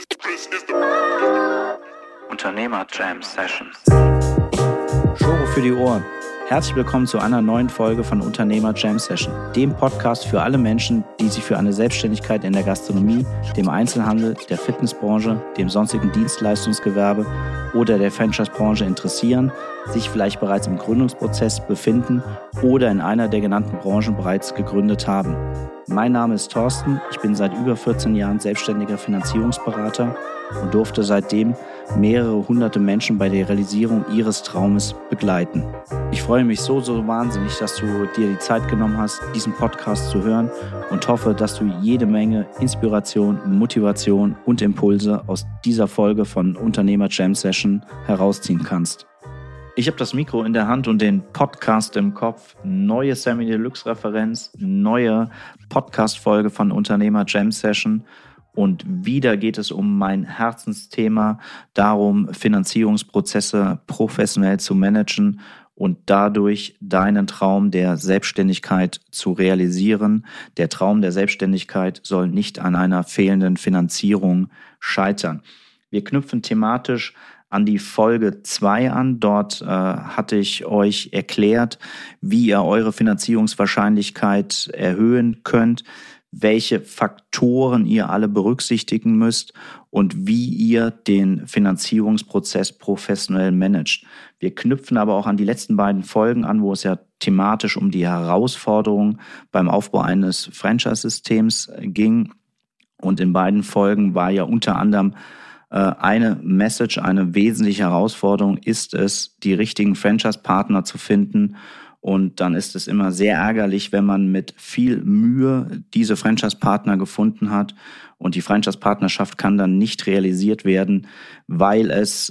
Unternehmer Jam Sessions. Schore für die Ohren. Herzlich willkommen zu einer neuen Folge von Unternehmer Jam Session, dem Podcast für alle Menschen, die sich für eine Selbstständigkeit in der Gastronomie, dem Einzelhandel, der Fitnessbranche, dem sonstigen Dienstleistungsgewerbe oder der Franchise-Branche interessieren, sich vielleicht bereits im Gründungsprozess befinden oder in einer der genannten Branchen bereits gegründet haben. Mein Name ist Thorsten, ich bin seit über 14 Jahren selbstständiger Finanzierungsberater und durfte seitdem mehrere hunderte Menschen bei der Realisierung ihres Traumes begleiten. Ich freue mich so wahnsinnig, dass du dir die Zeit genommen hast, diesen Podcast zu hören und hoffe, dass du jede Menge Inspiration, Motivation und Impulse aus dieser Folge von Unternehmer Jam Session herausziehen kannst. Ich habe das Mikro in der Hand und den Podcast im Kopf. Neue Sammy Deluxe Referenz, neue Podcast-Folge von Unternehmer Jam Session. Und wieder geht es um mein Herzensthema, darum, Finanzierungsprozesse professionell zu managen und dadurch deinen Traum der Selbstständigkeit zu realisieren. Der Traum der Selbstständigkeit soll nicht an einer fehlenden Finanzierung scheitern. Wir knüpfen thematisch an die Folge 2 an. Dort hatte ich euch erklärt, wie ihr eure Finanzierungswahrscheinlichkeit erhöhen könnt, welche Faktoren ihr alle berücksichtigen müsst und wie ihr den Finanzierungsprozess professionell managt. Wir knüpfen aber auch an die letzten beiden Folgen an, wo es ja thematisch um die Herausforderungen beim Aufbau eines Franchise-Systems ging. Und in beiden Folgen war ja unter anderem eine Message, eine wesentliche Herausforderung ist es, die richtigen Franchise-Partner zu finden. Und dann ist es immer sehr ärgerlich, wenn man mit viel Mühe diese Franchise-Partner gefunden hat und die Franchise-Partnerschaft kann dann nicht realisiert werden, weil es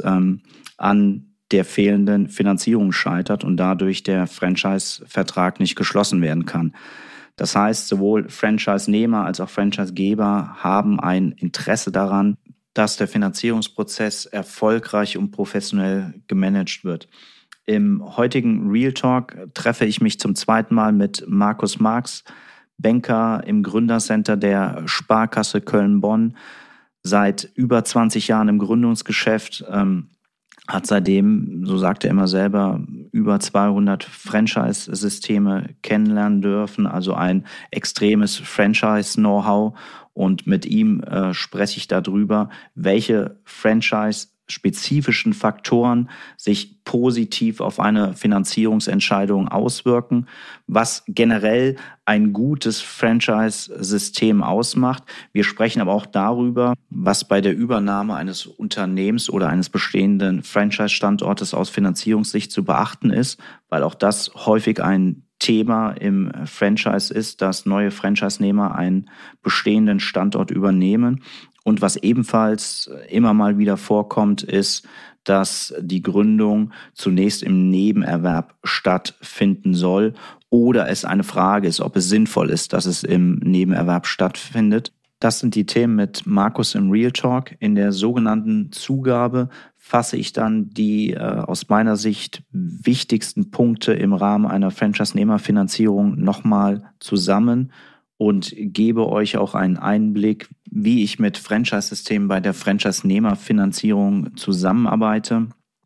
an der fehlenden Finanzierung scheitert und dadurch der Franchise-Vertrag nicht geschlossen werden kann. Das heißt, sowohl Franchise-Nehmer als auch Franchise-Geber haben ein Interesse daran, dass der Finanzierungsprozess erfolgreich und professionell gemanagt wird. Im heutigen Real Talk treffe ich mich zum zweiten Mal mit Markus Marx, Banker im Gründercenter der Sparkasse Köln-Bonn, seit über 20 Jahren im Gründungsgeschäft, hat seitdem, so sagt er immer selber, über 200 Franchise-Systeme kennenlernen dürfen, also ein extremes Franchise-Know-how. Und mit ihm spreche ich darüber, welche Franchise-spezifischen Faktoren sich positiv auf eine Finanzierungsentscheidung auswirken, was generell ein gutes Franchise-System ausmacht. Wir sprechen aber auch darüber, was bei der Übernahme eines Unternehmens oder eines bestehenden Franchise-Standortes aus Finanzierungssicht zu beachten ist, weil auch das häufig ein Thema im Franchise ist, dass neue Franchise-Nehmer einen bestehenden Standort übernehmen. Und was ebenfalls immer mal wieder vorkommt, ist, dass die Gründung zunächst im Nebenerwerb stattfinden soll oder es eine Frage ist, ob es sinnvoll ist, dass es im Nebenerwerb stattfindet. Das sind die Themen mit Markus im Real Talk. In der sogenannten Zugabe fasse ich dann die aus meiner Sicht wichtigsten Punkte im Rahmen einer Franchise-Nehmer-Finanzierung nochmal zusammen und gebe euch auch einen Einblick, wie ich mit Franchise-Systemen bei der Franchise-Nehmer-Finanzierung zusammenarbeite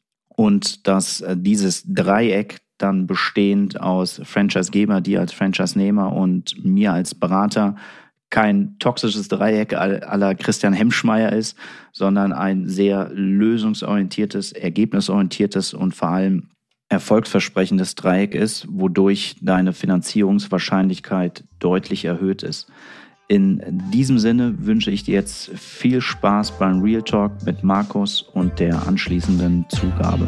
und dass dieses Dreieck dann bestehend aus Franchise-Geber, die als Franchise-Nehmer und mir als Berater kein toxisches Dreieck à la Christian Hemschmeier ist, sondern ein sehr lösungsorientiertes, ergebnisorientiertes und vor allem erfolgsversprechendes Dreieck ist, wodurch deine Finanzierungswahrscheinlichkeit deutlich erhöht ist. In diesem Sinne wünsche ich dir jetzt viel Spaß beim Real Talk mit Markus und der anschließenden Zugabe.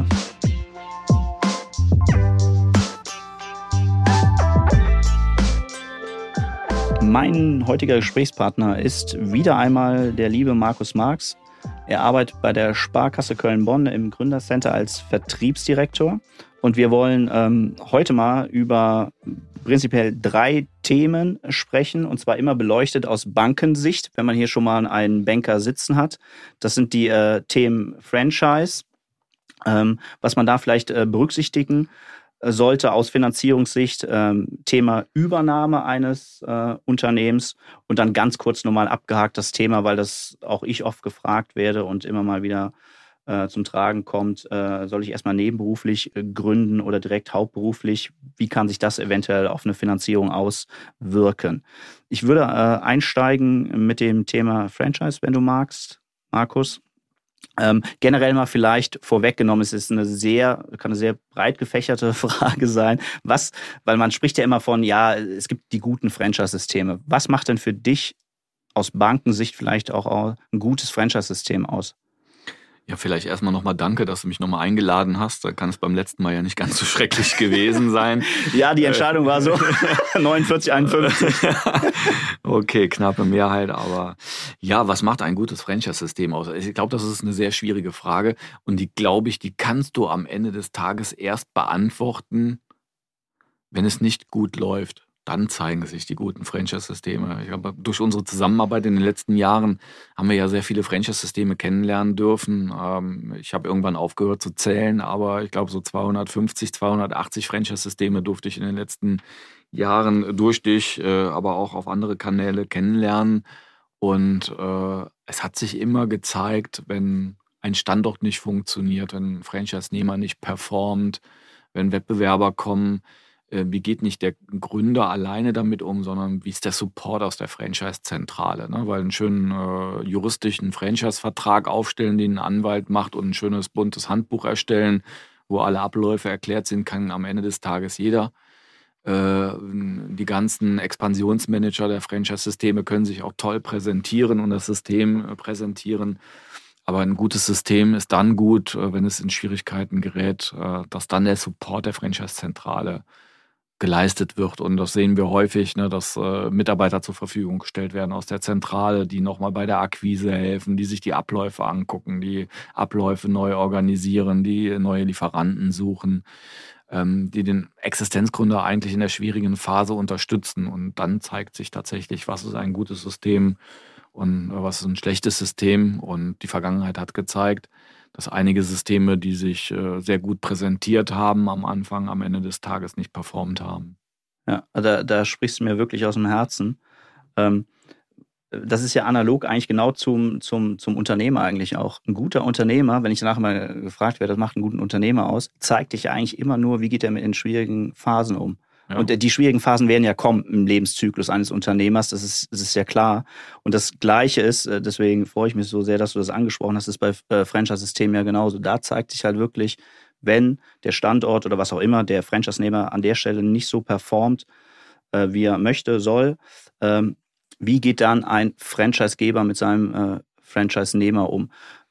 Mein heutiger Gesprächspartner ist wieder einmal der liebe Markus Marx. Er arbeitet bei der Sparkasse Köln-Bonn im Gründercenter als Vertriebsdirektor. Und wir wollen heute mal über prinzipiell 3 Themen sprechen, und zwar immer beleuchtet aus Bankensicht, wenn man hier schon mal einen Banker sitzen hat. Das sind die Themen Franchise, was man da vielleicht berücksichtigen sollte aus Finanzierungssicht, Thema Übernahme eines Unternehmens und dann ganz kurz nochmal abgehakt das Thema, weil das auch ich oft gefragt werde und immer mal wieder zum Tragen kommt, soll ich erstmal nebenberuflich gründen oder direkt hauptberuflich? Wie kann sich das eventuell auf eine Finanzierung auswirken? Ich würde einsteigen mit dem Thema Franchise, wenn du magst, Markus. Generell mal vielleicht vorweggenommen, es ist kann eine sehr breit gefächerte Frage sein. Weil man spricht ja immer von, ja, es gibt die guten Franchise-Systeme. Was macht denn für dich aus Bankensicht vielleicht auch ein gutes Franchise-System aus? Ja, vielleicht erstmal nochmal danke, dass du mich nochmal eingeladen hast. Da kann es beim letzten Mal ja nicht ganz so schrecklich gewesen sein. Ja, die Entscheidung war so 49, 51. Okay, knappe Mehrheit, aber ja, was macht ein gutes Franchise-System aus? Ich glaube, das ist eine sehr schwierige Frage und die kannst du am Ende des Tages erst beantworten, wenn es nicht gut läuft. Dann zeigen sich die guten Franchise-Systeme. Ich glaube, durch unsere Zusammenarbeit in den letzten Jahren haben wir ja sehr viele Franchise-Systeme kennenlernen dürfen. Ich habe irgendwann aufgehört zu zählen, aber ich glaube, so 250, 280 Franchise-Systeme durfte ich in den letzten Jahren durch dich, aber auch auf andere Kanäle kennenlernen. Und es hat sich immer gezeigt, wenn ein Standort nicht funktioniert, wenn ein Franchise-Nehmer nicht performt, wenn Wettbewerber kommen, wie geht nicht der Gründer alleine damit um, sondern wie ist der Support aus der Franchise-Zentrale? Ne? Weil einen schönen juristischen Franchise-Vertrag aufstellen, den ein Anwalt macht und ein schönes buntes Handbuch erstellen, wo alle Abläufe erklärt sind, kann am Ende des Tages jeder. Die ganzen Expansionsmanager der Franchise-Systeme können sich auch toll präsentieren und das System präsentieren. Aber ein gutes System ist dann gut, wenn es in Schwierigkeiten gerät, dass dann der Support der Franchise-Zentrale geleistet wird. Und das sehen wir häufig, ne, dass Mitarbeiter zur Verfügung gestellt werden aus der Zentrale, die nochmal bei der Akquise helfen, die sich die Abläufe angucken, die Abläufe neu organisieren, die neue Lieferanten suchen, die den Existenzgründer eigentlich in der schwierigen Phase unterstützen. Und dann zeigt sich tatsächlich, was ist ein gutes System und was ist ein schlechtes System. Und die Vergangenheit hat gezeigt, dass einige Systeme, die sich sehr gut präsentiert haben am Anfang, am Ende des Tages nicht performt haben. Ja, da sprichst du mir wirklich aus dem Herzen. Das ist ja analog eigentlich genau zum Unternehmer eigentlich auch. Ein guter Unternehmer, wenn ich danach mal gefragt werde, das macht einen guten Unternehmer aus, zeigt dich eigentlich immer nur, wie geht er mit den schwierigen Phasen um. Ja. Und die schwierigen Phasen werden ja kommen im Lebenszyklus eines Unternehmers, das ist ja klar. Und das Gleiche ist, deswegen freue ich mich so sehr, dass du das angesprochen hast, ist bei Franchise-Systemen ja genauso. Da zeigt sich halt wirklich, wenn der Standort oder was auch immer, der Franchise-Nehmer an der Stelle nicht so performt, wie er möchte, soll, wie geht dann ein Franchise-Geber mit seinem Franchise-Nehmer um?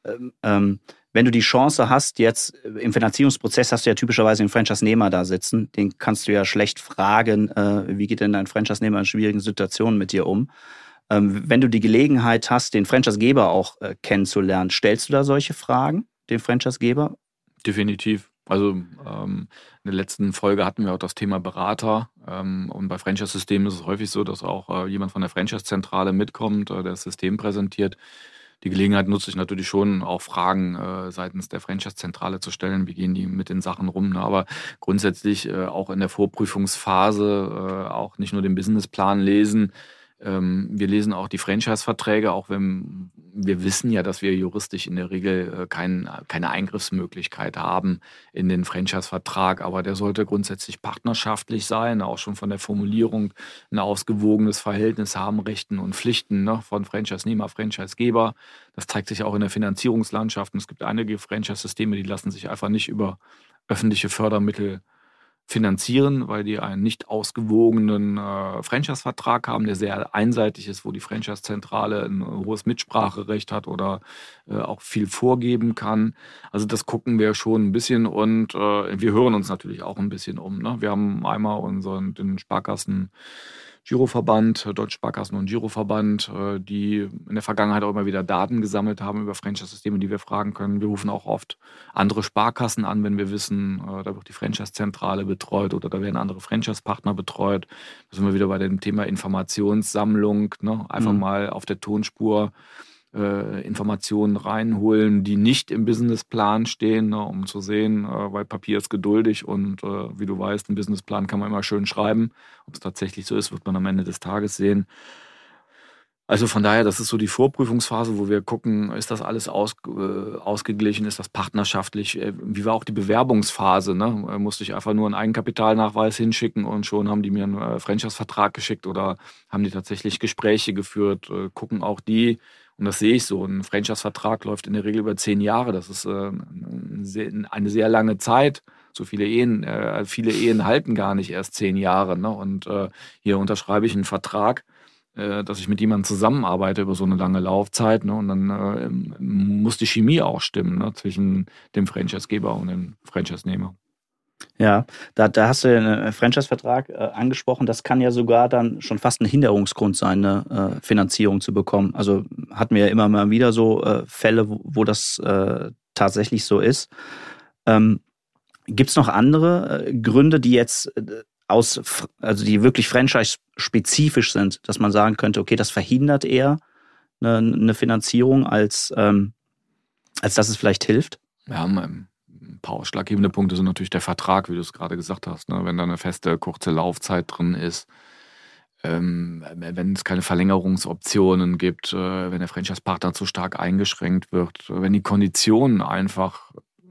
Wenn du die Chance hast, jetzt im Finanzierungsprozess hast du ja typischerweise den Franchise-Nehmer da sitzen, den kannst du ja schlecht fragen, wie geht denn dein Franchise-Nehmer in schwierigen Situationen mit dir um? Wenn du die Gelegenheit hast, den Franchise-Geber auch kennenzulernen, stellst du da solche Fragen, den Franchise-Geber? Definitiv. Also in der letzten Folge hatten wir auch das Thema Berater und bei Franchise-Systemen ist es häufig so, dass auch jemand von der Franchise-Zentrale mitkommt, der das System präsentiert. Die Gelegenheit nutze ich natürlich schon, auch Fragen seitens der Franchise-Zentrale zu stellen. Wie gehen die mit den Sachen rum? Ne? Aber grundsätzlich auch in der Vorprüfungsphase auch nicht nur den Businessplan lesen. Wir lesen auch die Franchise-Verträge, auch wenn wir wissen ja, dass wir juristisch in der Regel keine Eingriffsmöglichkeit haben in den Franchise-Vertrag. Aber der sollte grundsätzlich partnerschaftlich sein, auch schon von der Formulierung ein ausgewogenes Verhältnis haben, Rechten und Pflichten, ne, von Franchise-Nehmer, Franchise-Geber. Das zeigt sich auch in der Finanzierungslandschaft. Und es gibt einige Franchise-Systeme, die lassen sich einfach nicht über öffentliche Fördermittel finanzieren, weil die einen nicht ausgewogenen Franchise-Vertrag haben, der sehr einseitig ist, wo die Franchise-Zentrale ein hohes Mitspracherecht hat oder auch viel vorgeben kann. Also das gucken wir schon ein bisschen und wir hören uns natürlich auch ein bisschen um. Ne? Wir haben einmal den Sparkassen Giroverband, Deutsche Sparkassen- und Giroverband, die in der Vergangenheit auch immer wieder Daten gesammelt haben über Franchise-Systeme, die wir fragen können. Wir rufen auch oft andere Sparkassen an, wenn wir wissen, da wird die Franchise-Zentrale betreut oder da werden andere Franchise-Partner betreut. Da sind wir wieder bei dem Thema Informationssammlung, ne? Einfach mal auf der Tonspur Informationen reinholen, die nicht im Businessplan stehen, ne, um zu sehen, weil Papier ist geduldig und wie du weißt, einen Businessplan kann man immer schön schreiben. Ob es tatsächlich so ist, wird man am Ende des Tages sehen. Also von daher, das ist so die Vorprüfungsphase, wo wir gucken, ist das alles ausgeglichen, ist das partnerschaftlich? Wie war auch die Bewerbungsphase? Ne? Musste ich einfach nur einen Eigenkapitalnachweis hinschicken und schon haben die mir einen Franchise-Vertrag geschickt oder haben die tatsächlich Gespräche geführt? Gucken auch die, und das sehe ich so, ein Franchise-Vertrag läuft in der Regel über 10 Jahre. Das ist eine sehr lange Zeit. So viele Ehen halten gar nicht erst 10 Jahre. Ne? Und hier unterschreibe ich einen Vertrag, dass ich mit jemandem zusammenarbeite über so eine lange Laufzeit. Ne? Und dann muss die Chemie auch stimmen, ne? Zwischen dem Franchisegeber und dem Franchise-Nehmer. Ja, da hast du den Franchise-Vertrag angesprochen. Das kann ja sogar dann schon fast ein Hinderungsgrund sein, eine Finanzierung zu bekommen. Also hatten wir ja immer mal wieder so Fälle, wo das tatsächlich so ist. Gibt es noch andere Gründe, die jetzt also die wirklich franchise-spezifisch sind, dass man sagen könnte, okay, das verhindert eher eine Finanzierung, als dass es vielleicht hilft? Ja, ein paar ausschlaggebende Punkte sind natürlich der Vertrag, wie du es gerade gesagt hast. Ne? Wenn da eine feste, kurze Laufzeit drin ist, wenn es keine Verlängerungsoptionen gibt, wenn der Franchise-Partner zu stark eingeschränkt wird, wenn die Konditionen einfach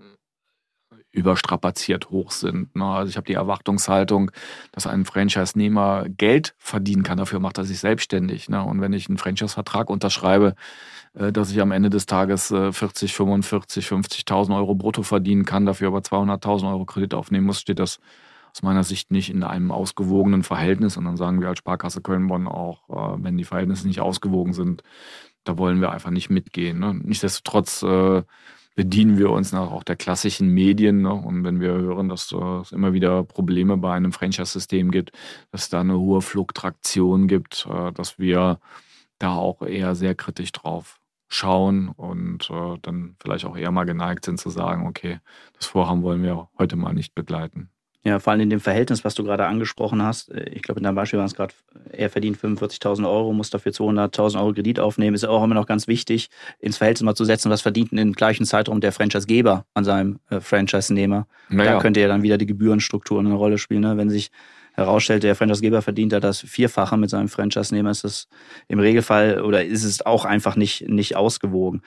überstrapaziert hoch sind. Ne? Also ich habe die Erwartungshaltung, dass ein Franchise-Nehmer Geld verdienen kann. Dafür macht er sich selbstständig. Ne? Und wenn ich einen Franchise-Vertrag unterschreibe, dass ich am Ende des Tages 40, 45, 50.000 Euro brutto verdienen kann, dafür aber 200.000 Euro Kredit aufnehmen muss, steht das aus meiner Sicht nicht in einem ausgewogenen Verhältnis. Und dann sagen wir als Sparkasse Köln-Bonn auch, wenn die Verhältnisse nicht ausgewogen sind, da wollen wir einfach nicht mitgehen. Ne? Nichtsdestotrotz bedienen wir uns nach auch der klassischen Medien. Ne? Und wenn wir hören, dass es immer wieder Probleme bei einem Franchise-System gibt, dass es da eine hohe Fluktuation gibt, dass wir da auch eher sehr kritisch drauf schauen und dann vielleicht auch eher mal geneigt sind zu sagen, okay, das Vorhaben wollen wir heute mal nicht begleiten. Ja, vor allem in dem Verhältnis, was du gerade angesprochen hast. Ich glaube, in deinem Beispiel waren es gerade, er verdient 45.000 Euro, muss dafür 200.000 Euro Kredit aufnehmen. Ist auch immer noch ganz wichtig, ins Verhältnis mal zu setzen, was verdient in dem gleichen Zeitraum der Franchisegeber an seinem Franchise-Nehmer. Naja. Da könnte ja dann wieder die Gebührenstruktur eine Rolle spielen. Ne? Wenn sich herausstellt, der Franchisegeber verdient da das Vierfache mit seinem Franchise-Nehmer, ist das im Regelfall oder ist es auch einfach nicht ausgewogen.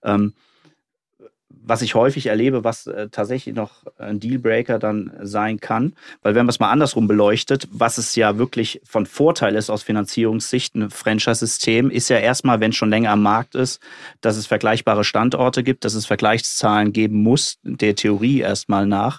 Was ich häufig erlebe, was tatsächlich noch ein Dealbreaker dann sein kann, weil wenn man es mal andersrum beleuchtet, was es ja wirklich von Vorteil ist aus Finanzierungssicht, ein Franchise-System ist ja erstmal, wenn es schon länger am Markt ist, dass es vergleichbare Standorte gibt, dass es Vergleichszahlen geben muss, der Theorie erstmal nach.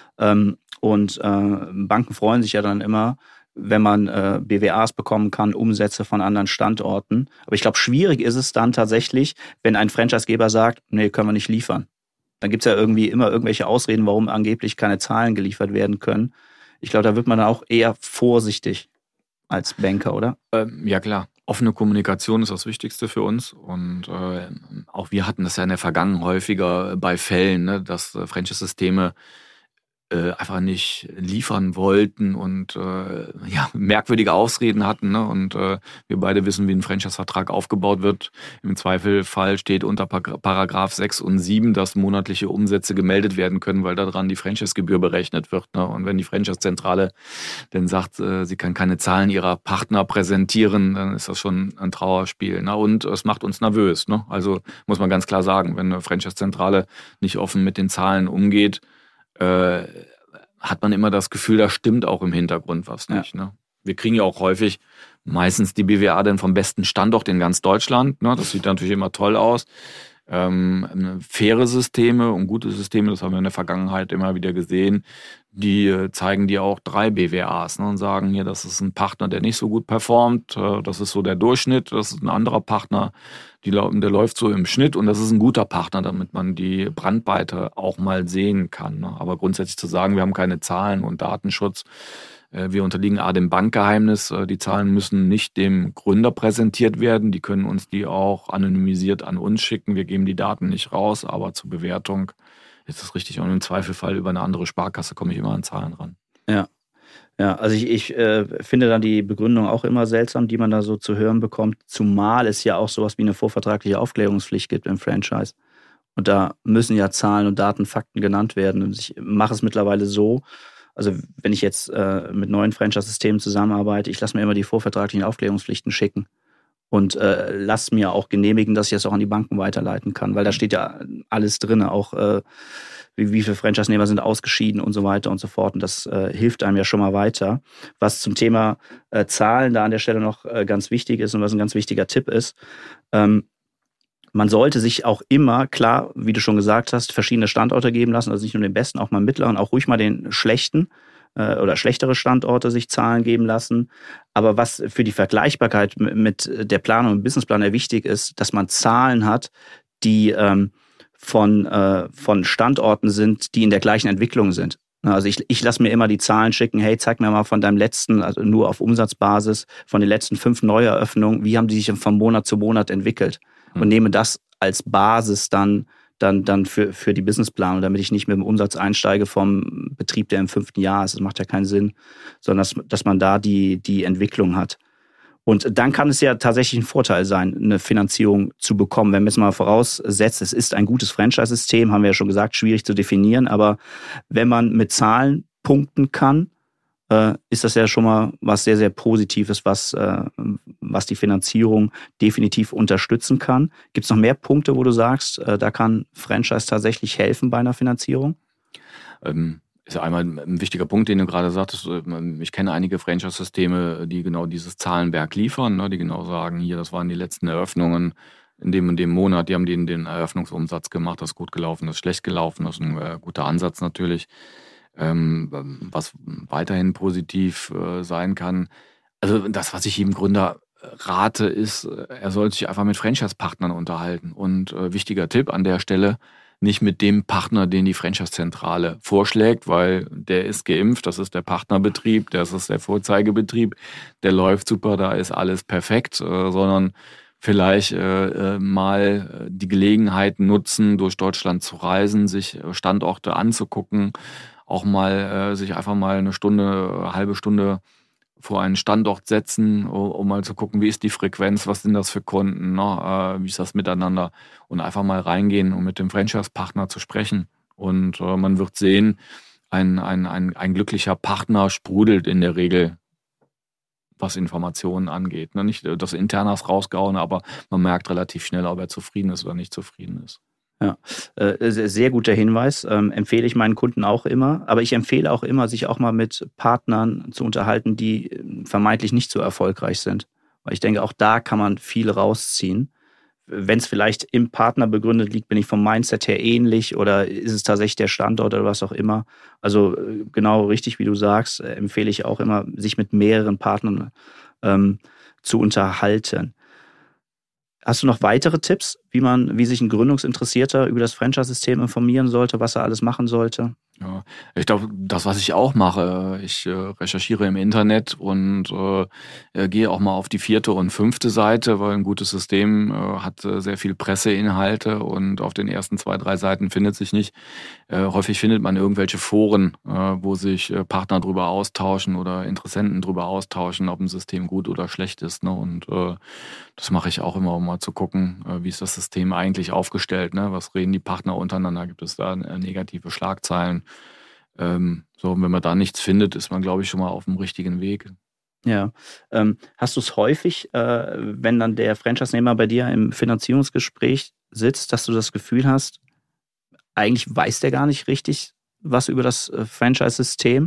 Und Banken freuen sich ja dann immer, wenn man BWAs bekommen kann, Umsätze von anderen Standorten. Aber ich glaube, schwierig ist es dann tatsächlich, wenn ein Franchisegeber sagt, nee, können wir nicht liefern. Dann gibt es ja irgendwie immer irgendwelche Ausreden, warum angeblich keine Zahlen geliefert werden können. Ich glaube, da wird man dann auch eher vorsichtig als Banker, oder? Ja, klar. Offene Kommunikation ist das Wichtigste für uns. Und auch wir hatten das ja in der Vergangenheit häufiger bei Fällen, ne, dass Franchise-Systeme einfach nicht liefern wollten und merkwürdige Ausreden hatten. Ne? Und wir beide wissen, wie ein Franchise-Vertrag aufgebaut wird. Im Zweifelfall steht unter Paragraph 6 und 7, dass monatliche Umsätze gemeldet werden können, weil daran die Franchise-Gebühr berechnet wird. Ne? Und wenn die Franchise-Zentrale dann sagt, sie kann keine Zahlen ihrer Partner präsentieren, dann ist das schon ein Trauerspiel. Ne? Und es macht uns nervös. Ne? Also muss man ganz klar sagen, wenn eine Franchise-Zentrale nicht offen mit den Zahlen umgeht, hat man immer das Gefühl, da stimmt auch im Hintergrund was nicht. Ne? Wir kriegen ja auch häufig meistens die BWA dann vom besten Standort in ganz Deutschland. Ne? Das sieht natürlich immer toll aus. Faire Systeme und gute Systeme, das haben wir in der Vergangenheit immer wieder gesehen, die zeigen dir auch 3 BWAs, ne, und sagen hier, das ist ein Partner, der nicht so gut performt, das ist so der Durchschnitt, das ist ein anderer Partner, der läuft so im Schnitt und das ist ein guter Partner, damit man die Brandweite auch mal sehen kann. Ne. Aber grundsätzlich zu sagen, wir haben keine Zahlen und Datenschutz, wir unterliegen dem Bankgeheimnis. Die Zahlen müssen nicht dem Gründer präsentiert werden. Die können uns die auch anonymisiert an uns schicken. Wir geben die Daten nicht raus, aber zur Bewertung ist das richtig. Und im Zweifelfall über eine andere Sparkasse komme ich immer an Zahlen ran. Ja. Ja, also ich finde dann die Begründung auch immer seltsam, die man da so zu hören bekommt, zumal es ja auch sowas wie eine vorvertragliche Aufklärungspflicht gibt im Franchise. Und da müssen ja Zahlen und Daten, Fakten genannt werden. Und ich mache es mittlerweile so, also wenn ich jetzt mit neuen Franchise-Systemen zusammenarbeite, ich lasse mir immer die vorvertraglichen Aufklärungspflichten schicken und lasse mir auch genehmigen, dass ich das auch an die Banken weiterleiten kann, weil da steht ja alles drin, auch wie viele Franchise-Nehmer sind ausgeschieden und so weiter und so fort. Und das hilft einem ja schon mal weiter. Was zum Thema Zahlen da an der Stelle noch ganz wichtig ist und was ein ganz wichtiger Tipp ist, man sollte sich auch immer, klar, wie du schon gesagt hast, verschiedene Standorte geben lassen, also nicht nur den besten, auch mal den mittleren, auch ruhig mal den schlechten oder schlechtere Standorte sich Zahlen geben lassen. Aber was für die Vergleichbarkeit mit der Planung und Businessplan wichtig ist, dass man Zahlen hat, die von Standorten sind, die in der gleichen Entwicklung sind. Also ich lasse mir immer die Zahlen schicken, hey, zeig mir mal von deinem letzten, also nur auf Umsatzbasis, von den letzten 5 Neueröffnungen, wie haben die sich von Monat zu Monat entwickelt? Und nehme das als Basis dann für die Businessplanung, damit ich nicht mit dem Umsatz einsteige vom Betrieb, der im 5. Jahr ist. Das macht ja keinen Sinn, sondern dass man da die Entwicklung hat. Und dann kann es ja tatsächlich ein Vorteil sein, eine Finanzierung zu bekommen. Wenn man jetzt mal voraussetzt, es ist ein gutes Franchise-System, haben wir ja schon gesagt, schwierig zu definieren. Aber wenn man mit Zahlen punkten kann, ist das ja schon mal was sehr, sehr Positives, was die Finanzierung definitiv unterstützen kann. Gibt es noch mehr Punkte, wo du sagst, da kann Franchise tatsächlich helfen bei einer Finanzierung? Ist ja einmal ein wichtiger Punkt, den du gerade sagtest. Ich kenne einige Franchise-Systeme, die genau dieses Zahlenwerk liefern, ne, die genau sagen, hier, das waren die letzten Eröffnungen in dem und dem Monat, die haben den Eröffnungsumsatz gemacht, das ist gut gelaufen, das ist schlecht gelaufen, das ist ein guter Ansatz natürlich. Was weiterhin positiv sein kann. Also das, was ich jedem Gründer rate, ist, er soll sich einfach mit Franchise-Partnern unterhalten. Und wichtiger Tipp an der Stelle, nicht mit dem Partner, den die Franchise-Zentrale vorschlägt, weil der ist geimpft, das ist der Partnerbetrieb, das ist der Vorzeigebetrieb, der läuft super, da ist alles perfekt, sondern vielleicht mal die Gelegenheit nutzen, durch Deutschland zu reisen, sich Standorte anzugucken, auch mal sich einfach mal eine halbe Stunde vor einen Standort setzen, um mal zu gucken, wie ist die Frequenz, was sind das für Kunden, ne? Wie ist das miteinander und einfach mal reingehen, um mit dem Franchise-Partner zu sprechen. Und man wird sehen, ein glücklicher Partner sprudelt in der Regel, was Informationen angeht. Ne? Nicht das Internas rausgehauen, aber man merkt relativ schnell, ob er zufrieden ist oder nicht zufrieden ist. Ja, sehr guter Hinweis. Empfehle ich meinen Kunden auch immer. Aber ich empfehle auch immer, sich auch mal mit Partnern zu unterhalten, die vermeintlich nicht so erfolgreich sind. Weil ich denke, auch da kann man viel rausziehen. Wenn es vielleicht im Partner begründet liegt, bin ich vom Mindset her ähnlich oder ist es tatsächlich der Standort oder was auch immer. Also genau richtig, wie du sagst, empfehle ich auch immer, sich mit mehreren Partnern zu unterhalten. Hast du noch weitere Tipps, wie sich ein Gründungsinteressierter über das Franchise-System informieren sollte, was er alles machen sollte? Ja, ich glaube, das, was ich auch mache, ich recherchiere im Internet und gehe auch mal auf die 4. und 5. Seite, weil ein gutes System hat sehr viel Presseinhalte und auf den ersten 2, 3 Seiten findet sich nicht. Häufig findet man irgendwelche Foren, wo sich Partner drüber austauschen oder Interessenten drüber austauschen, ob ein System gut oder schlecht ist. Ne? Und das mache ich auch immer, um mal zu gucken, wie ist das System eigentlich aufgestellt. Ne? Was reden die Partner untereinander? Gibt es da negative Schlagzeilen? Wenn man da nichts findet, ist man, glaube ich, schon mal auf dem richtigen Weg. Ja. Hast du es häufig, wenn dann der Franchise-Nehmer bei dir im Finanzierungsgespräch sitzt, dass du das Gefühl hast, eigentlich weiß der gar nicht richtig was über das Franchise-System?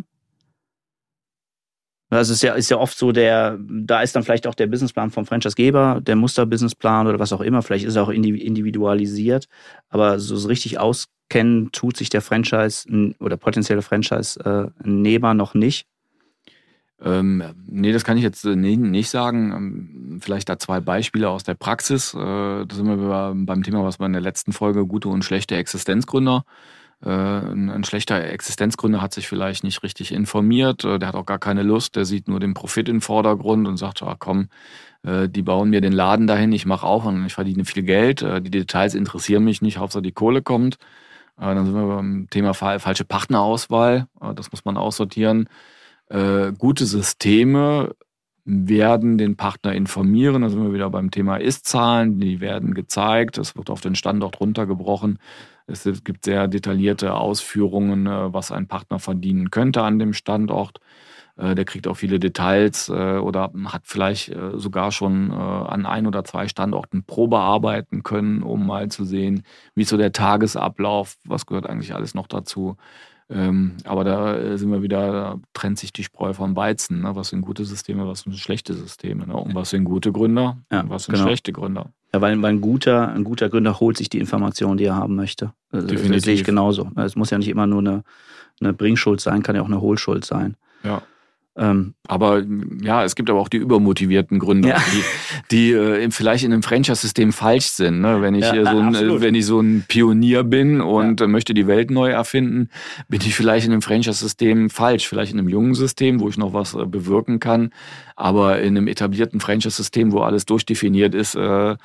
Also es ist ja oft so, da ist dann vielleicht auch der Businessplan vom Franchisegeber, der Muster-Businessplan oder was auch immer, vielleicht ist er auch individualisiert, aber so richtig auskennen tut sich der Franchise oder potenzielle Franchise-Nehmer noch nicht. Nee, das kann ich jetzt nicht sagen. Vielleicht da 2 Beispiele aus der Praxis. Da sind wir beim Thema, was wir in der letzten Folge, gute und schlechte Existenzgründer. Ein schlechter Existenzgründer hat sich vielleicht nicht richtig informiert, der hat auch gar keine Lust, der sieht nur den Profit im Vordergrund und sagt, komm, die bauen mir den Laden dahin, ich mache auch und ich verdiene viel Geld, die Details interessieren mich nicht, Hauptsache die Kohle kommt. Dann sind wir beim Thema falsche Partnerauswahl, das muss man aussortieren. Gute Systeme werden den Partner informieren. Da sind wir wieder beim Thema Ist-Zahlen. Die werden gezeigt. Es wird auf den Standort runtergebrochen. Es gibt sehr detaillierte Ausführungen, was ein Partner verdienen könnte an dem Standort. Der kriegt auch viele Details oder hat vielleicht sogar schon an 1 oder 2 Standorten Probe arbeiten können, um mal zu sehen, wie ist so der Tagesablauf, was gehört eigentlich alles noch dazu. Aber da sind wir wieder, da trennt sich die Spreu vom Weizen. Ne? Was sind gute Systeme, was sind schlechte Systeme? Ne? Und was sind gute Gründer und was sind schlechte Gründer? Ja, weil ein guter Gründer holt sich die Informationen, die er haben möchte. Das sehe ich genauso. Es muss ja nicht immer nur eine Bringschuld sein, kann ja auch eine Holschuld sein. Ja. Aber ja, es gibt aber auch die übermotivierten Gründer, die vielleicht in einem Franchise-System falsch sind. Ne? Wenn ich so ein Pionier bin und möchte die Welt neu erfinden, bin ich vielleicht in einem Franchise-System falsch. Vielleicht in einem jungen System, wo ich noch was bewirken kann, aber in einem etablierten Franchise-System, wo alles durchdefiniert ist,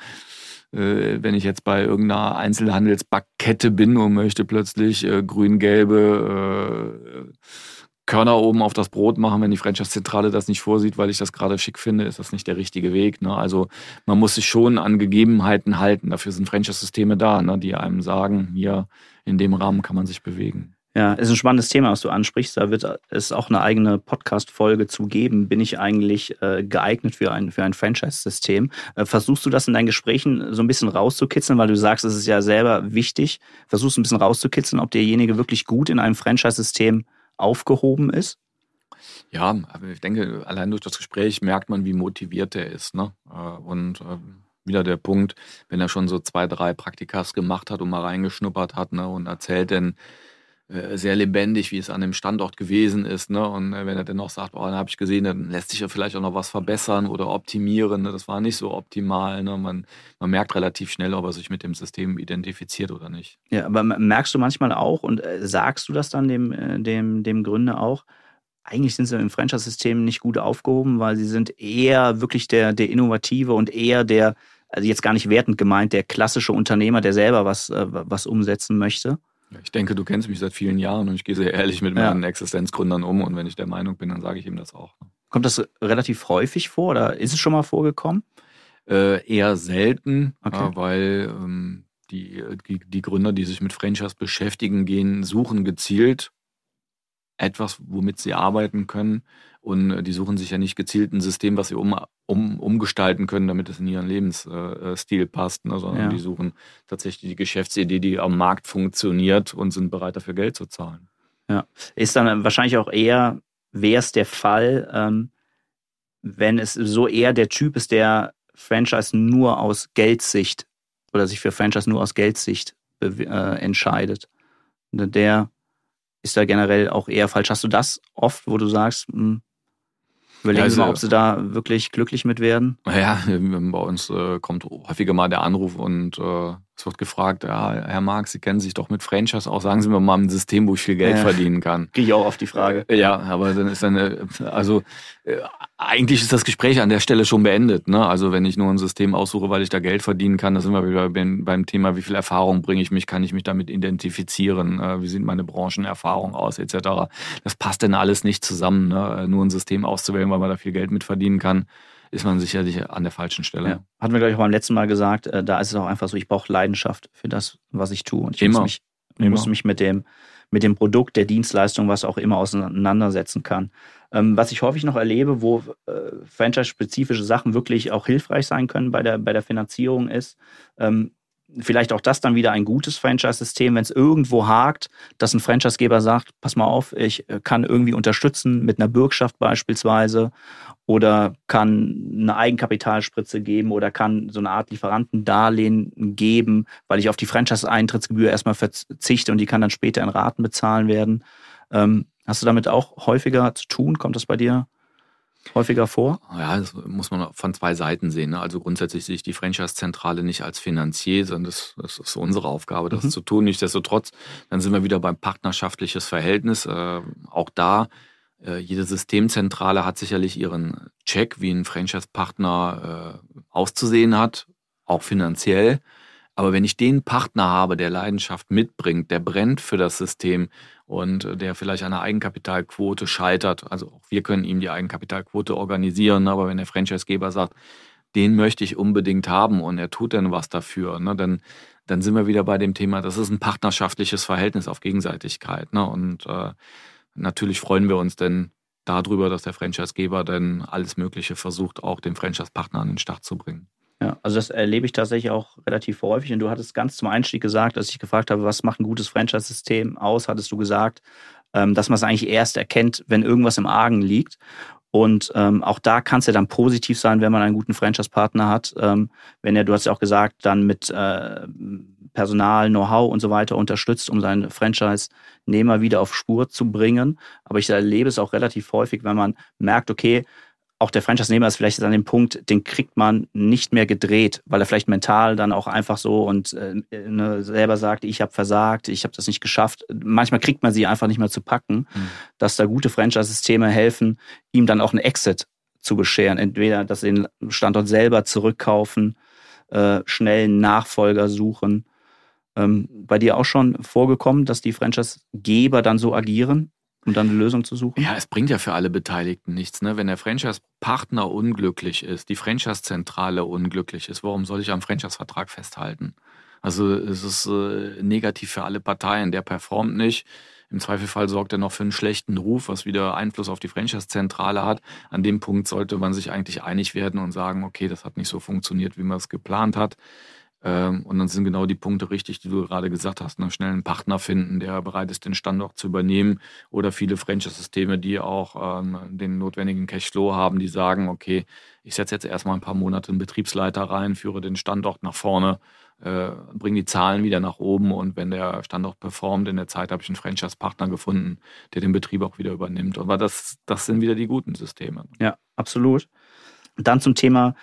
wenn ich jetzt bei irgendeiner Einzelhandelsbackkette bin und möchte plötzlich grün-gelbe Körner oben auf das Brot machen, wenn die Franchise-Zentrale das nicht vorsieht, weil ich das gerade schick finde, ist das nicht der richtige Weg. Ne? Also man muss sich schon an Gegebenheiten halten. Dafür sind Franchise-Systeme da, ne? Die einem sagen, hier in dem Rahmen kann man sich bewegen. Ja, ist ein spannendes Thema, was du ansprichst. Da wird es auch eine eigene Podcast-Folge zu geben. Bin ich eigentlich geeignet für ein Franchise-System? Versuchst du das in deinen Gesprächen so ein bisschen rauszukitzeln, weil du sagst, es ist ja selber wichtig. Versuchst du ein bisschen rauszukitzeln, ob derjenige wirklich gut in einem Franchise-System aufgehoben ist? Ja, aber ich denke, allein durch das Gespräch merkt man, wie motiviert er ist. Ne? Und wieder der Punkt, wenn er schon so 2, 3 Praktikas gemacht hat und mal reingeschnuppert hat, ne, und erzählt dann sehr lebendig, wie es an dem Standort gewesen ist. Ne? Und wenn er dann noch sagt, dann habe ich gesehen, dann lässt sich ja vielleicht auch noch was verbessern oder optimieren. Ne? Das war nicht so optimal. Ne? Man merkt relativ schnell, ob er sich mit dem System identifiziert oder nicht. Ja, aber merkst du manchmal auch und sagst du das dann dem Gründer auch, eigentlich sind sie im Franchise-System nicht gut aufgehoben, weil sie sind eher wirklich der Innovative und eher der, also jetzt gar nicht wertend gemeint, der klassische Unternehmer, der selber was umsetzen möchte? Ich denke, du kennst mich seit vielen Jahren und ich gehe sehr ehrlich mit meinen Existenzgründern um und wenn ich der Meinung bin, dann sage ich ihm das auch. Kommt das relativ häufig vor oder ist es schon mal vorgekommen? Eher selten, weil die Gründer, die sich mit Franchise beschäftigen, suchen gezielt etwas, womit sie arbeiten können und die suchen sich ja nicht gezielt ein System, was sie umgestalten können, damit es in ihren Lebensstil passt, ne, sondern die suchen tatsächlich die Geschäftsidee, die am Markt funktioniert und sind bereit dafür Geld zu zahlen. Ja, ist dann wahrscheinlich auch eher, wäre es der Fall, wenn es so eher der Typ ist, der Franchise nur aus Geldsicht oder sich für Franchise nur aus Geldsicht entscheidet. Der ist da generell auch eher falsch. Hast du das oft, wo du sagst, überlegen Sie mal, ob Sie da wirklich glücklich mit werden? Ja, bei uns kommt häufiger mal der Anruf und es wird gefragt, Herr Marx, Sie kennen sich doch mit Franchise aus, sagen Sie mir mal ein System, wo ich viel Geld verdienen kann. Kriege ich auch oft die Frage. Ja, aber dann ist eigentlich ist das Gespräch an der Stelle schon beendet. Ne? Also wenn ich nur ein System aussuche, weil ich da Geld verdienen kann, da sind wir wieder beim Thema, wie viel Erfahrung bringe ich mich, kann ich mich damit identifizieren, wie sieht meine Branchenerfahrung aus, etc. Das passt denn alles nicht zusammen. Ne? Nur ein System auszuwählen, weil man da viel Geld mit verdienen kann, ist man sicherlich an der falschen Stelle. Ja. Hatten wir, glaube ich, auch beim letzten Mal gesagt, da ist es auch einfach so, ich brauche Leidenschaft für das, was ich tue. Und ich muss mich mit dem Produkt, der Dienstleistung, was auch immer, auseinandersetzen kann. Was ich häufig noch erlebe, wo franchise-spezifische Sachen wirklich auch hilfreich sein können bei der Finanzierung ist, vielleicht auch das dann wieder ein gutes Franchise-System, wenn es irgendwo hakt, dass ein Franchisegeber sagt, pass mal auf, ich kann irgendwie unterstützen mit einer Bürgschaft beispielsweise oder kann eine Eigenkapitalspritze geben oder kann so eine Art Lieferantendarlehen geben, weil ich auf die Franchise-Eintrittsgebühr erstmal verzichte und die kann dann später in Raten bezahlen werden. Hast du damit auch häufiger zu tun? Kommt das bei dir häufiger vor? Ja, das muss man von 2 Seiten sehen. Ne? Also grundsätzlich sehe ich die Franchise-Zentrale nicht als Finanzier, sondern das ist unsere Aufgabe, das zu tun. Nichtsdestotrotz, dann sind wir wieder beim partnerschaftliches Verhältnis. Auch da, jede Systemzentrale hat sicherlich ihren Check, wie ein Franchise-Partner auszusehen hat, auch finanziell. Aber wenn ich den Partner habe, der Leidenschaft mitbringt, der brennt für das System und der vielleicht an der Eigenkapitalquote scheitert, also auch wir können ihm die Eigenkapitalquote organisieren, aber wenn der Franchisegeber sagt, den möchte ich unbedingt haben und er tut dann was dafür, ne, dann sind wir wieder bei dem Thema, das ist ein partnerschaftliches Verhältnis auf Gegenseitigkeit. Ne, und natürlich freuen wir uns denn darüber, dass der Franchisegeber dann alles Mögliche versucht, auch den Franchise-Partner an den Start zu bringen. Ja, also das erlebe ich tatsächlich auch relativ häufig. Und du hattest ganz zum Einstieg gesagt, als ich gefragt habe, was macht ein gutes Franchise-System aus, hattest du gesagt, dass man es eigentlich erst erkennt, wenn irgendwas im Argen liegt. Und auch da kann es ja dann positiv sein, wenn man einen guten Franchise-Partner hat. Wenn er, du hast ja auch gesagt, dann mit Personal, Know-how und so weiter unterstützt, um seinen Franchise-Nehmer wieder auf Spur zu bringen. Aber ich erlebe es auch relativ häufig, wenn man merkt, okay, auch der Franchise-Nehmer ist vielleicht an dem Punkt, den kriegt man nicht mehr gedreht, weil er vielleicht mental dann auch einfach so und selber sagt, ich habe versagt, ich habe das nicht geschafft. Manchmal kriegt man sie einfach nicht mehr zu packen, dass da gute Franchise-Systeme helfen, ihm dann auch einen Exit zu bescheren. Entweder, dass sie den Standort selber zurückkaufen, schnell einen Nachfolger suchen. Bei dir auch schon vorgekommen, dass die Franchise-Geber dann so agieren, um dann eine Lösung zu suchen? Ja, es bringt ja für alle Beteiligten nichts. Ne? Wenn der Franchise-Partner unglücklich ist, die Franchise-Zentrale unglücklich ist, warum soll ich am Franchise-Vertrag festhalten? Also es ist negativ für alle Parteien. Der performt nicht. Im Zweifelfall sorgt er noch für einen schlechten Ruf, was wieder Einfluss auf die Franchise-Zentrale hat. An dem Punkt sollte man sich eigentlich einig werden und sagen, okay, das hat nicht so funktioniert, wie man es geplant hat. Und dann sind genau die Punkte richtig, die du gerade gesagt hast. Ne? Schnell einen Partner finden, der bereit ist, den Standort zu übernehmen. Oder viele Franchise-Systeme, die auch den notwendigen Cashflow haben, die sagen, okay, ich setze jetzt erstmal ein paar Monate einen Betriebsleiter rein, führe den Standort nach vorne, bringe die Zahlen wieder nach oben. Und wenn der Standort performt, in der Zeit habe ich einen Franchise-Partner gefunden, der den Betrieb auch wieder übernimmt. Aber das sind wieder die guten Systeme. Ja, absolut. Dann zum Thema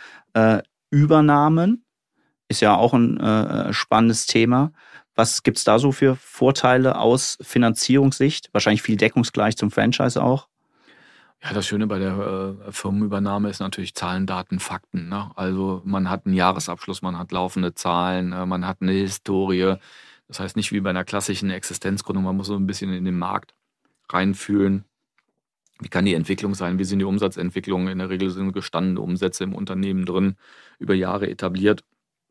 Übernahmen. Ist ja auch ein spannendes Thema. Was gibt es da so für Vorteile aus Finanzierungssicht? Wahrscheinlich viel deckungsgleich zum Franchise auch. Ja, das Schöne bei der Firmenübernahme ist natürlich Zahlen, Daten, Fakten. Ne? Also man hat einen Jahresabschluss, man hat laufende Zahlen, man hat eine Historie. Das heißt nicht wie bei einer klassischen Existenzgründung, man muss so ein bisschen in den Markt reinfühlen. Wie kann die Entwicklung sein? Wie sind die Umsatzentwicklungen? In der Regel sind gestandene Umsätze im Unternehmen drin, über Jahre etabliert.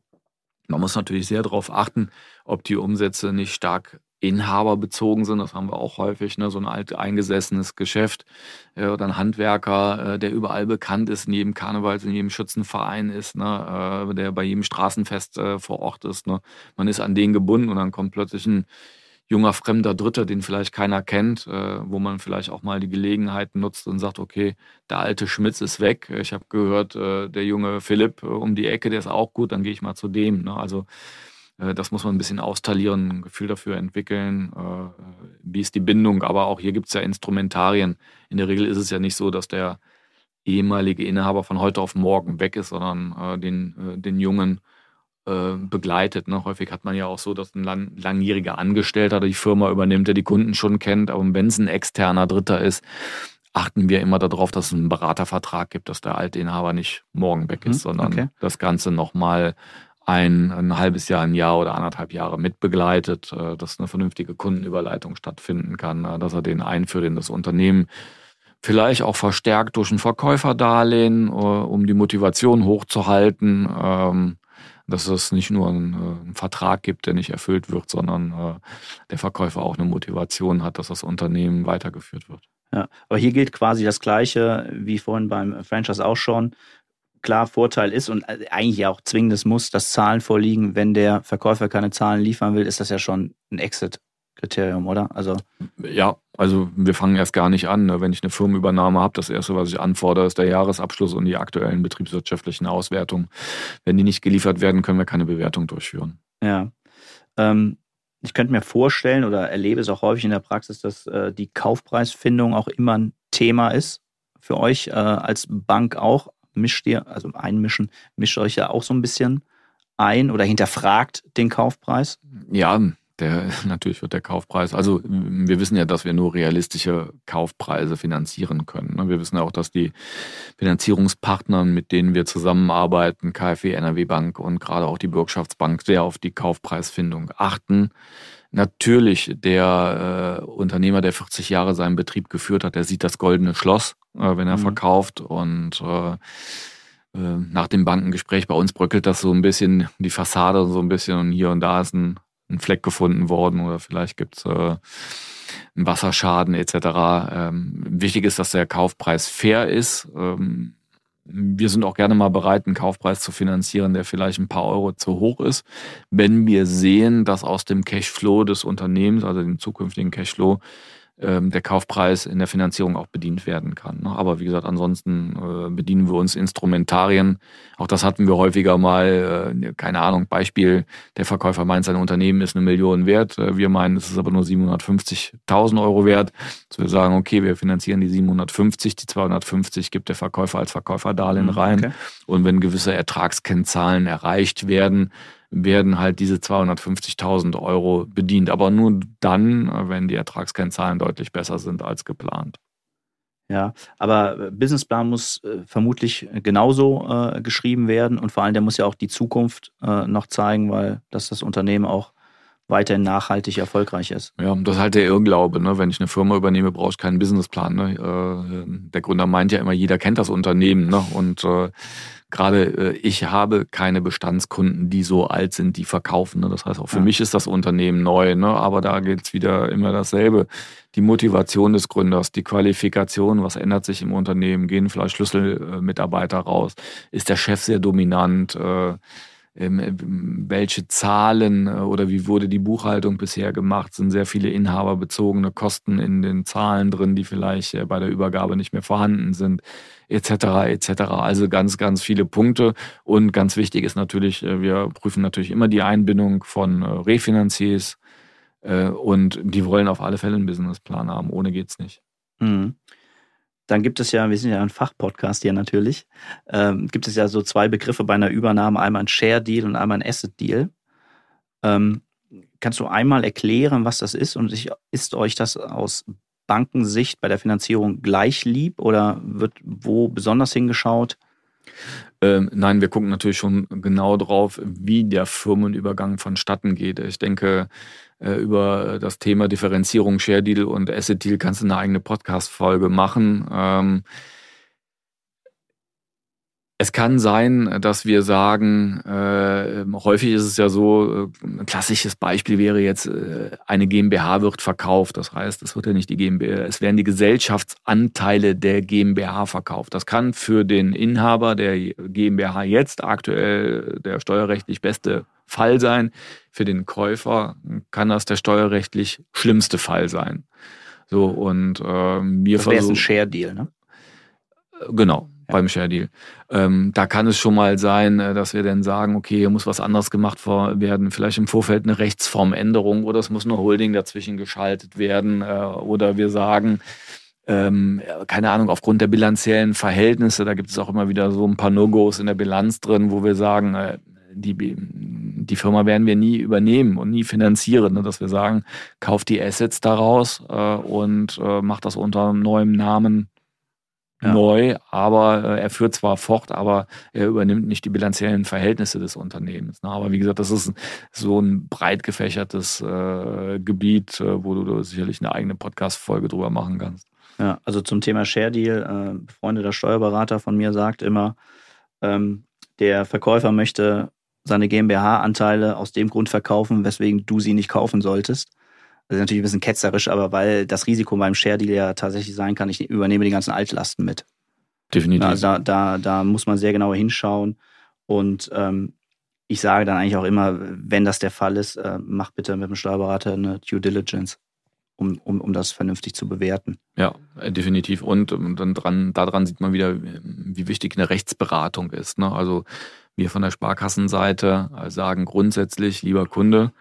Man muss natürlich sehr darauf achten, ob die Umsätze nicht stark inhaberbezogen sind. Das haben wir auch häufig, ne? So ein alteingesessenes Geschäft oder ein Handwerker, der überall bekannt ist, in jedem Karnevals, in jedem Schützenverein ist, ne? Der bei jedem Straßenfest vor Ort ist. Ne? Man ist an den gebunden und dann kommt plötzlich ein junger, fremder Dritter, den vielleicht keiner kennt, wo man vielleicht auch mal die Gelegenheit nutzt und sagt, okay, der alte Schmitz ist weg. Ich habe gehört, der junge Philipp um die Ecke, der ist auch gut, dann gehe ich mal zu dem. Ne? Also das muss man ein bisschen austarieren, ein Gefühl dafür entwickeln. Wie ist die Bindung? Aber auch hier gibt es ja Instrumentarien. In der Regel ist es ja nicht so, dass der ehemalige Inhaber von heute auf morgen weg ist, sondern den Jungen begleitet. Ne? Häufig hat man ja auch so, dass ein langjähriger Angestellter die Firma übernimmt, der die Kunden schon kennt. Aber wenn es ein externer Dritter ist, achten wir immer darauf, dass es einen Beratervertrag gibt, dass der alte Inhaber nicht morgen weg ist, sondern das Ganze nochmal ein halbes Jahr, ein Jahr oder 1,5 Jahre mitbegleitet, dass eine vernünftige Kundenüberleitung stattfinden kann, dass er den einführt in das Unternehmen. Vielleicht auch verstärkt durch ein Verkäuferdarlehen, um die Motivation hochzuhalten, dass es nicht nur einen Vertrag gibt, der nicht erfüllt wird, sondern der Verkäufer auch eine Motivation hat, dass das Unternehmen weitergeführt wird. Ja, aber hier gilt quasi das Gleiche wie vorhin beim Franchise auch schon. Klar, Vorteil ist und eigentlich auch zwingendes Muss, dass Zahlen vorliegen. Wenn der Verkäufer keine Zahlen liefern will, ist das ja schon ein Exit-Kriterium, oder? Ja, also wir fangen erst gar nicht an. Ne? Wenn ich eine Firmenübernahme habe, das Erste, was ich anfordere, ist der Jahresabschluss und die aktuellen betriebswirtschaftlichen Auswertungen. Wenn die nicht geliefert werden, können wir keine Bewertung durchführen. Ja, ich könnte mir vorstellen oder erlebe es auch häufig in der Praxis, dass die Kaufpreisfindung auch immer ein Thema ist. Für euch als Bank auch. Mischt euch ja auch so ein bisschen ein oder hinterfragt den Kaufpreis? Ja, Natürlich wird der Kaufpreis, also wir wissen ja, dass wir nur realistische Kaufpreise finanzieren können. Wir wissen ja auch, dass die Finanzierungspartner, mit denen wir zusammenarbeiten, KfW, NRW Bank und gerade auch die Bürgschaftsbank, sehr auf die Kaufpreisfindung achten. Natürlich, der Unternehmer, der 40 Jahre seinen Betrieb geführt hat, der sieht das goldene Schloss, wenn er verkauft. Und nach dem Bankengespräch bei uns bröckelt das so ein bisschen, die Fassade so ein bisschen, und hier und da ist ein Fleck gefunden worden oder vielleicht gibt es einen Wasserschaden etc. Wichtig ist, dass der Kaufpreis fair ist. Wir sind auch gerne mal bereit, einen Kaufpreis zu finanzieren, der vielleicht ein paar Euro zu hoch ist, wenn wir sehen, dass aus dem Cashflow des Unternehmens, also dem zukünftigen Cashflow, der Kaufpreis in der Finanzierung auch bedient werden kann. Aber wie gesagt, ansonsten bedienen wir uns Instrumentarien. Auch das hatten wir häufiger mal, keine Ahnung, Beispiel, der Verkäufer meint, sein Unternehmen ist 1 Million wert. Wir meinen, es ist aber nur 750.000 Euro wert. Dass wir sagen, okay, wir finanzieren die 750, die 250 gibt der Verkäufer als Verkäuferdarlehen rein. Okay. Und wenn gewisse Ertragskennzahlen erreicht werden halt diese 250.000 Euro bedient. Aber nur dann, wenn die Ertragskennzahlen deutlich besser sind als geplant. Ja, aber Businessplan muss vermutlich genauso geschrieben werden und vor allem der muss ja auch die Zukunft noch zeigen, weil das Unternehmen auch weiterhin nachhaltig erfolgreich ist. Ja, das ist halt der Irrglaube. Ne? Wenn ich eine Firma übernehme, brauche ich keinen Businessplan. Ne? Der Gründer meint ja immer, jeder kennt das Unternehmen. Ne? Und gerade ich habe keine Bestandskunden, die so alt sind, die verkaufen. Ne? Das heißt, auch für mich ist das Unternehmen neu. Ne? Aber da geht es wieder immer dasselbe. Die Motivation des Gründers, die Qualifikation, was ändert sich im Unternehmen? Gehen vielleicht Schlüsselmitarbeiter raus? Ist der Chef sehr dominant? Welche Zahlen oder wie wurde die Buchhaltung bisher gemacht? Sind sehr viele inhaberbezogene Kosten in den Zahlen drin, die vielleicht bei der Übergabe nicht mehr vorhanden sind, etc. etc. Also ganz, ganz viele Punkte. Und ganz wichtig ist natürlich, wir prüfen natürlich immer die Einbindung von Refinanziers und die wollen auf alle Fälle einen Businessplan haben. Ohne geht's nicht. Mhm. Dann gibt es ja, wir sind ja ein Fachpodcast hier natürlich, gibt es ja so 2 Begriffe bei einer Übernahme, einmal ein Share-Deal und einmal ein Asset-Deal. Kannst du einmal erklären, was das ist und ist euch das aus Bankensicht bei der Finanzierung gleich lieb oder wird wo besonders hingeschaut? Nein, wir gucken natürlich schon genau drauf, wie der Firmenübergang vonstatten geht. Ich denke, über das Thema Differenzierung, Share Deal und Asset Deal kannst du eine eigene Podcast-Folge machen. Es kann sein, dass wir sagen, häufig ist es ja so, ein klassisches Beispiel wäre jetzt, eine GmbH wird verkauft. Das heißt, es wird ja nicht die GmbH, es werden die Gesellschaftsanteile der GmbH verkauft. Das kann für den Inhaber der GmbH jetzt aktuell der steuerrechtlich beste Fall sein. Für den Käufer kann das der steuerrechtlich schlimmste Fall sein. So, und wir das wäre jetzt ein Share-Deal, ne? Genau. Beim Share Deal. Da kann es schon mal sein, dass wir dann sagen, okay, hier muss was anderes gemacht werden, vielleicht im Vorfeld eine Rechtsformänderung oder es muss eine Holding dazwischen geschaltet werden oder wir sagen, keine Ahnung, aufgrund der bilanziellen Verhältnisse, da gibt es auch immer wieder so ein paar No-Gos in der Bilanz drin, wo wir sagen, die Firma werden wir nie übernehmen und nie finanzieren, ne? Dass wir sagen, kauft die Assets daraus und macht das unter neuem Namen neu, aber er führt zwar fort, aber er übernimmt nicht die bilanziellen Verhältnisse des Unternehmens. Ne? Aber wie gesagt, das ist so ein breit gefächertes Gebiet, wo du sicherlich eine eigene Podcast-Folge drüber machen kannst. Ja, also zum Thema Share Deal, befreundeter Steuerberater von mir sagt immer, der Verkäufer möchte seine GmbH-Anteile aus dem Grund verkaufen, weswegen du sie nicht kaufen solltest. Das ist natürlich ein bisschen ketzerisch, aber weil das Risiko beim Share-Deal ja tatsächlich sein kann, ich übernehme die ganzen Altlasten mit. Definitiv. Also da muss man sehr genauer hinschauen. Und ich sage dann eigentlich auch immer, wenn das der Fall ist, mach bitte mit dem Steuerberater eine Due Diligence, um das vernünftig zu bewerten. Ja, definitiv. Und dann daran sieht man wieder, wie wichtig eine Rechtsberatung ist. Ne? Also wir von der Sparkassenseite sagen grundsätzlich, lieber Kunde,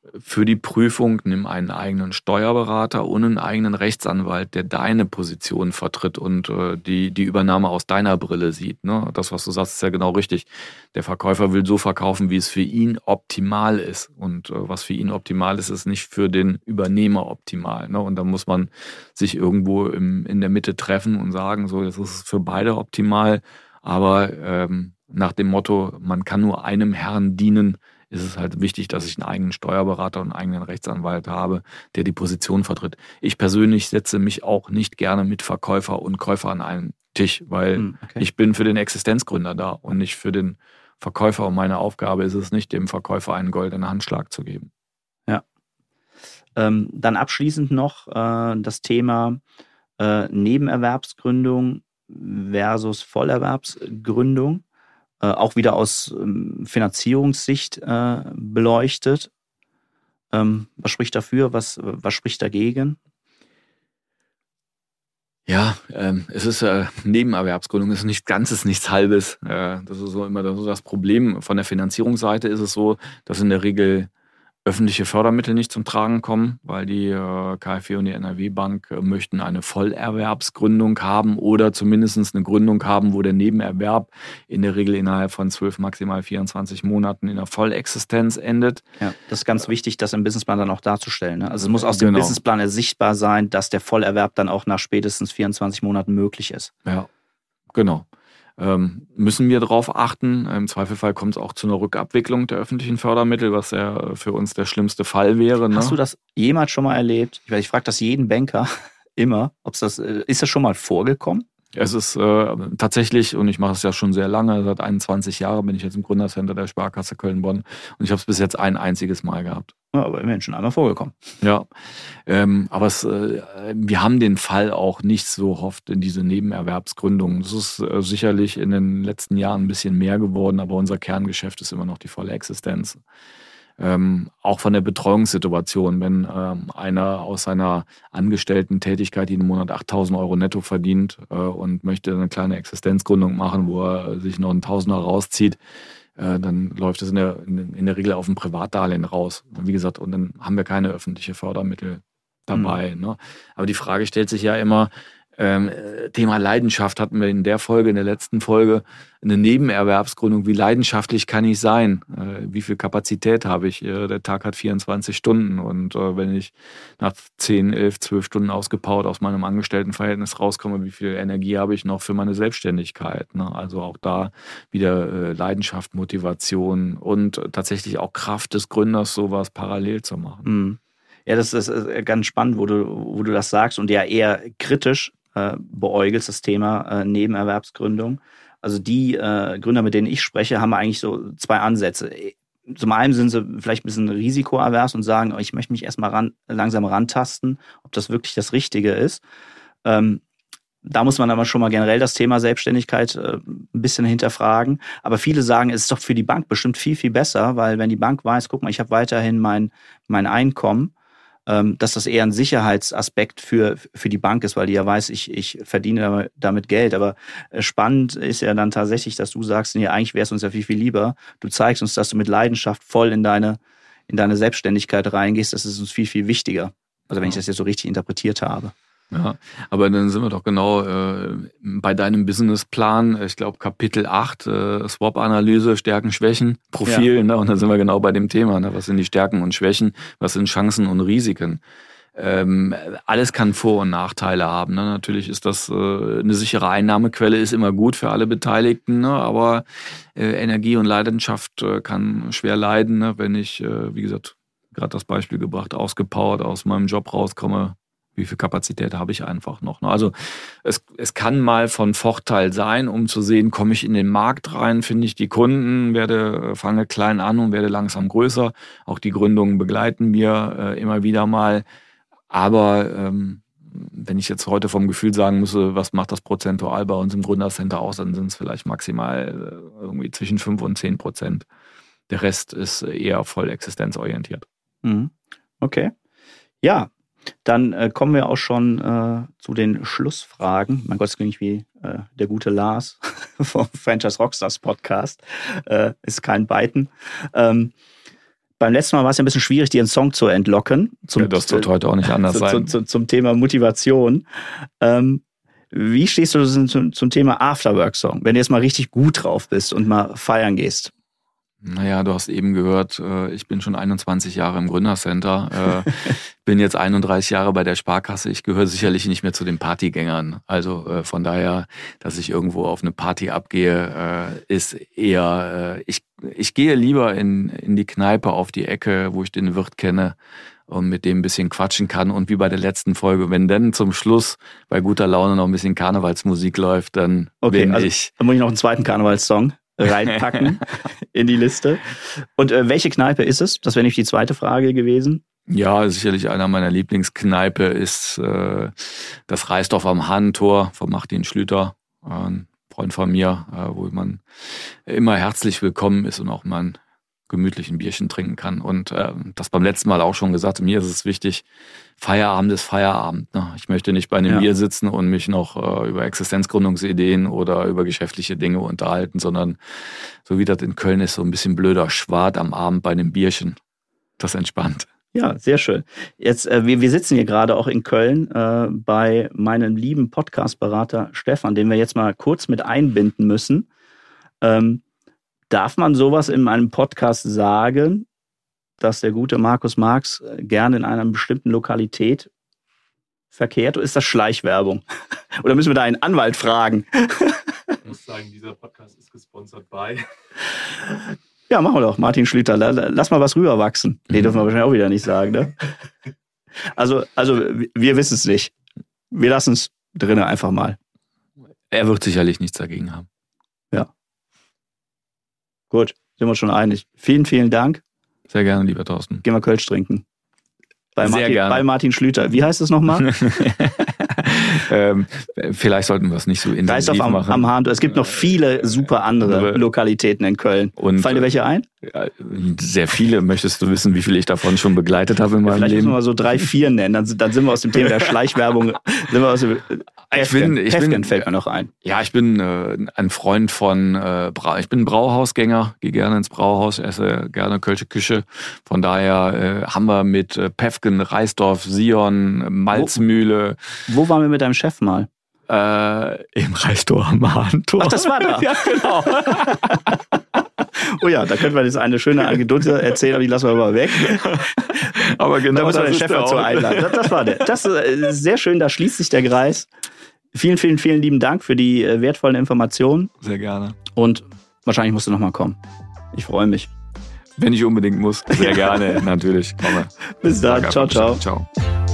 für die Prüfung nimm einen eigenen Steuerberater und einen eigenen Rechtsanwalt, der deine Position vertritt und die Übernahme aus deiner Brille sieht. Ne? Das, was du sagst, ist ja genau richtig. Der Verkäufer will so verkaufen, wie es für ihn optimal ist. Und was für ihn optimal ist, ist nicht für den Übernehmer optimal. Ne? Und da muss man sich irgendwo in der Mitte treffen und sagen, so, jetzt ist es für beide optimal. Aber nach dem Motto, man kann nur einem Herrn dienen, ist es halt wichtig, dass ich einen eigenen Steuerberater und einen eigenen Rechtsanwalt habe, der die Position vertritt. Ich persönlich setze mich auch nicht gerne mit Verkäufer und Käufer an einen Tisch, weil ich bin für den Existenzgründer da und nicht für den Verkäufer. Und meine Aufgabe ist es nicht, dem Verkäufer einen goldenen Handschlag zu geben. Ja. Dann abschließend noch das Thema Nebenerwerbsgründung versus Vollerwerbsgründung. Auch wieder aus Finanzierungssicht beleuchtet. Was spricht dafür, was spricht dagegen? Ja, es ist Nebenerwerbsgründung, ist nichts Ganzes, nichts Halbes. Das ist so immer das Problem. Von der Finanzierungsseite ist es so, dass in der Regel öffentliche Fördermittel nicht zum Tragen kommen, weil die KfW und die NRW-Bank möchten eine Vollerwerbsgründung haben oder zumindest eine Gründung haben, wo der Nebenerwerb in der Regel innerhalb von 12, maximal 24 Monaten in der Vollexistenz endet. Ja, das ist ganz wichtig, das im Businessplan dann auch darzustellen. Ne? Also es muss aus dem Businessplan ersichtbar sein, dass der Vollerwerb dann auch nach spätestens 24 Monaten möglich ist. Ja, genau. Müssen wir darauf achten. Im Zweifelfall kommt es auch zu einer Rückabwicklung der öffentlichen Fördermittel, was ja für uns der schlimmste Fall wäre. Ne? Hast du das jemals schon mal erlebt? Ich frage das jeden Banker immer. Ist das schon mal vorgekommen? Es ist tatsächlich, und ich mache es ja schon sehr lange, seit 21 Jahren bin ich jetzt im Gründercenter der Sparkasse Köln-Bonn und ich habe es bis jetzt ein einziges Mal gehabt. Ja, aber immerhin schon einmal vorgekommen. Ja, aber wir haben den Fall auch nicht so oft in diese Nebenerwerbsgründung. Das ist sicherlich in den letzten Jahren ein bisschen mehr geworden, aber unser Kerngeschäft ist immer noch die volle Existenz. Auch von der Betreuungssituation, wenn einer aus seiner Angestellten-Tätigkeit jeden Monat 8.000 Euro netto verdient und möchte eine kleine Existenzgründung machen, wo er sich noch einen Tausender rauszieht, dann läuft es in der Regel auf ein Privatdarlehen raus. Und wie gesagt, und dann haben wir keine öffentliche Fördermittel dabei. Ne? Aber die Frage stellt sich ja immer, Thema Leidenschaft hatten wir in der letzten Folge, eine Nebenerwerbsgründung. Wie leidenschaftlich kann ich sein? Wie viel Kapazität habe ich? Der Tag hat 24 Stunden und wenn ich nach 10, 11, 12 Stunden ausgepowert aus meinem Angestelltenverhältnis rauskomme, wie viel Energie habe ich noch für meine Selbstständigkeit? Ne? Also auch da wieder Leidenschaft, Motivation und tatsächlich auch Kraft des Gründers, sowas parallel zu machen. Mhm. Ja, das ist ganz spannend, wo du das sagst und ja eher kritisch beäugelst, das Thema Nebenerwerbsgründung. Also die Gründer, mit denen ich spreche, haben eigentlich so zwei Ansätze. Zum einen sind sie vielleicht ein bisschen risikoavers und sagen, ich möchte mich erstmal langsam rantasten, ob das wirklich das Richtige ist. Da muss man aber schon mal generell das Thema Selbstständigkeit ein bisschen hinterfragen. Aber viele sagen, es ist doch für die Bank bestimmt viel, viel besser, weil wenn die Bank weiß, guck mal, ich habe weiterhin mein Einkommen, dass das eher ein Sicherheitsaspekt für die Bank ist, weil die ja weiß, ich verdiene damit Geld. Aber spannend ist ja dann tatsächlich, dass du sagst, nee, eigentlich wäre es uns ja viel, viel lieber. Du zeigst uns, dass du mit Leidenschaft voll in deine Selbstständigkeit reingehst. Das ist uns viel, viel wichtiger. Also wenn ich das jetzt so richtig interpretiert habe. Ja, aber dann sind wir doch genau bei deinem Businessplan, ich glaube Kapitel 8, SWOT-Analyse, Stärken, Schwächen, Profil, ja. Ne? Und dann sind wir genau bei dem Thema, ne? Was sind die Stärken und Schwächen, was sind Chancen und Risiken. Alles kann Vor- und Nachteile haben. Ne? Natürlich ist das eine sichere Einnahmequelle, ist immer gut für alle Beteiligten, ne? Aber Energie und Leidenschaft kann schwer leiden, ne? Wenn ich, wie gesagt, gerade das Beispiel gebracht, ausgepowert aus meinem Job rauskomme. Wie viel Kapazität habe ich einfach noch? Also es kann mal von Vorteil sein, um zu sehen, komme ich in den Markt rein, finde ich die Kunden, fange klein an und werde langsam größer. Auch die Gründungen begleiten wir immer wieder mal. Aber wenn ich jetzt heute vom Gefühl sagen müsse, was macht das prozentual bei uns im Gründercenter aus, dann sind es vielleicht maximal irgendwie zwischen 5 und 10%. Der Rest ist eher voll existenzorientiert. Okay. Ja. Dann kommen wir auch schon zu den Schlussfragen. Mein Gott, das klingt wie der gute Lars vom Franchise Rockstars Podcast. Ist kein Biten. Beim letzten Mal war es ja ein bisschen schwierig, dir einen Song zu entlocken. Das wird heute auch nicht anders sein. Zum Thema Motivation. Wie stehst du zum Thema Afterwork-Song, wenn du jetzt mal richtig gut drauf bist und mal feiern gehst? Naja, du hast eben gehört, ich bin schon 21 Jahre im Gründercenter, bin jetzt 31 Jahre bei der Sparkasse. Ich gehöre sicherlich nicht mehr zu den Partygängern. Also von daher, dass ich irgendwo auf eine Party abgehe, ist eher, ich gehe lieber in die Kneipe auf die Ecke, wo ich den Wirt kenne und mit dem ein bisschen quatschen kann. Und wie bei der letzten Folge, wenn dann zum Schluss bei guter Laune noch ein bisschen Karnevalsmusik läuft, dann okay, bin also, ich... Dann muss ich noch einen zweiten Karnevalssong reinpacken in die Liste. Und welche Kneipe ist es? Das wäre nämlich die zweite Frage gewesen. Ja, sicherlich einer meiner Lieblingskneipe ist das Reisdorf am Hahnentor von Martin Schlüter, ein Freund von mir, wo man immer herzlich willkommen ist und auch mal ein gemütlichen Bierchen trinken kann. Und das beim letzten Mal auch schon gesagt, mir ist es wichtig, Feierabend ist Feierabend. Ne? Ich möchte nicht bei einem Bier sitzen und mich noch über Existenzgründungsideen oder über geschäftliche Dinge unterhalten, sondern so wie das in Köln ist, so ein bisschen blöder Schwad am Abend bei einem Bierchen. Das entspannt. Ja, sehr schön. Jetzt, wir sitzen hier gerade auch in Köln bei meinem lieben Podcast-Berater Stefan, den wir jetzt mal kurz mit einbinden müssen. Darf man sowas in einem Podcast sagen, dass der gute Markus Marx gerne in einer bestimmten Lokalität verkehrt? Oder ist das Schleichwerbung? Oder müssen wir da einen Anwalt fragen? Ich muss sagen, dieser Podcast ist gesponsert bei... Ja, machen wir doch. Martin Schlüter, lass mal was rüberwachsen. Nee, dürfen wir wahrscheinlich auch wieder nicht sagen, ne? Also wir wissen es nicht. Wir lassen es drinnen einfach mal. Er wird sicherlich nichts dagegen haben. Ja. Gut, sind wir uns schon einig. Vielen, vielen Dank. Sehr gerne, lieber Thorsten. Gehen wir Kölsch trinken. Sehr gerne. Bei Martin Schlüter. Wie heißt es nochmal? Vielleicht sollten wir es nicht so intensiv machen. Am Hahn. Es gibt noch viele super andere Lokalitäten in Köln. Fallen dir welche ein? Sehr viele. Möchtest du wissen, wie viele ich davon schon begleitet habe in meinem Leben? Vielleicht müssen wir mal so 3, 4 nennen. Dann sind wir aus dem Thema der Schleichwerbung. Hefgen fällt mir noch ein. Ja, ich bin ein Freund von ich bin Brauhausgänger, gehe gerne ins Brauhaus, esse gerne Kölsche Küche. Von daher haben wir mit Päffgen, Reisdorf, Sion, Malzmühle. Wo waren wir mit deinem Chef mal? Im Reisdorf am Hahnentor. Ach, das war da? Ja, genau. Oh ja, da könnte man jetzt eine schöne Anekdote erzählen, aber die lassen wir mal weg. Aber genau, da muss man den Chef dazu einladen. Das war der. Das ist sehr schön, da schließt sich der Kreis. Vielen, vielen, vielen lieben Dank für die wertvollen Informationen. Sehr gerne. Und wahrscheinlich musst du nochmal kommen. Ich freue mich. Wenn ich unbedingt muss. Sehr gerne, natürlich. Komme. Bis dann. Ciao, ciao. Ciao.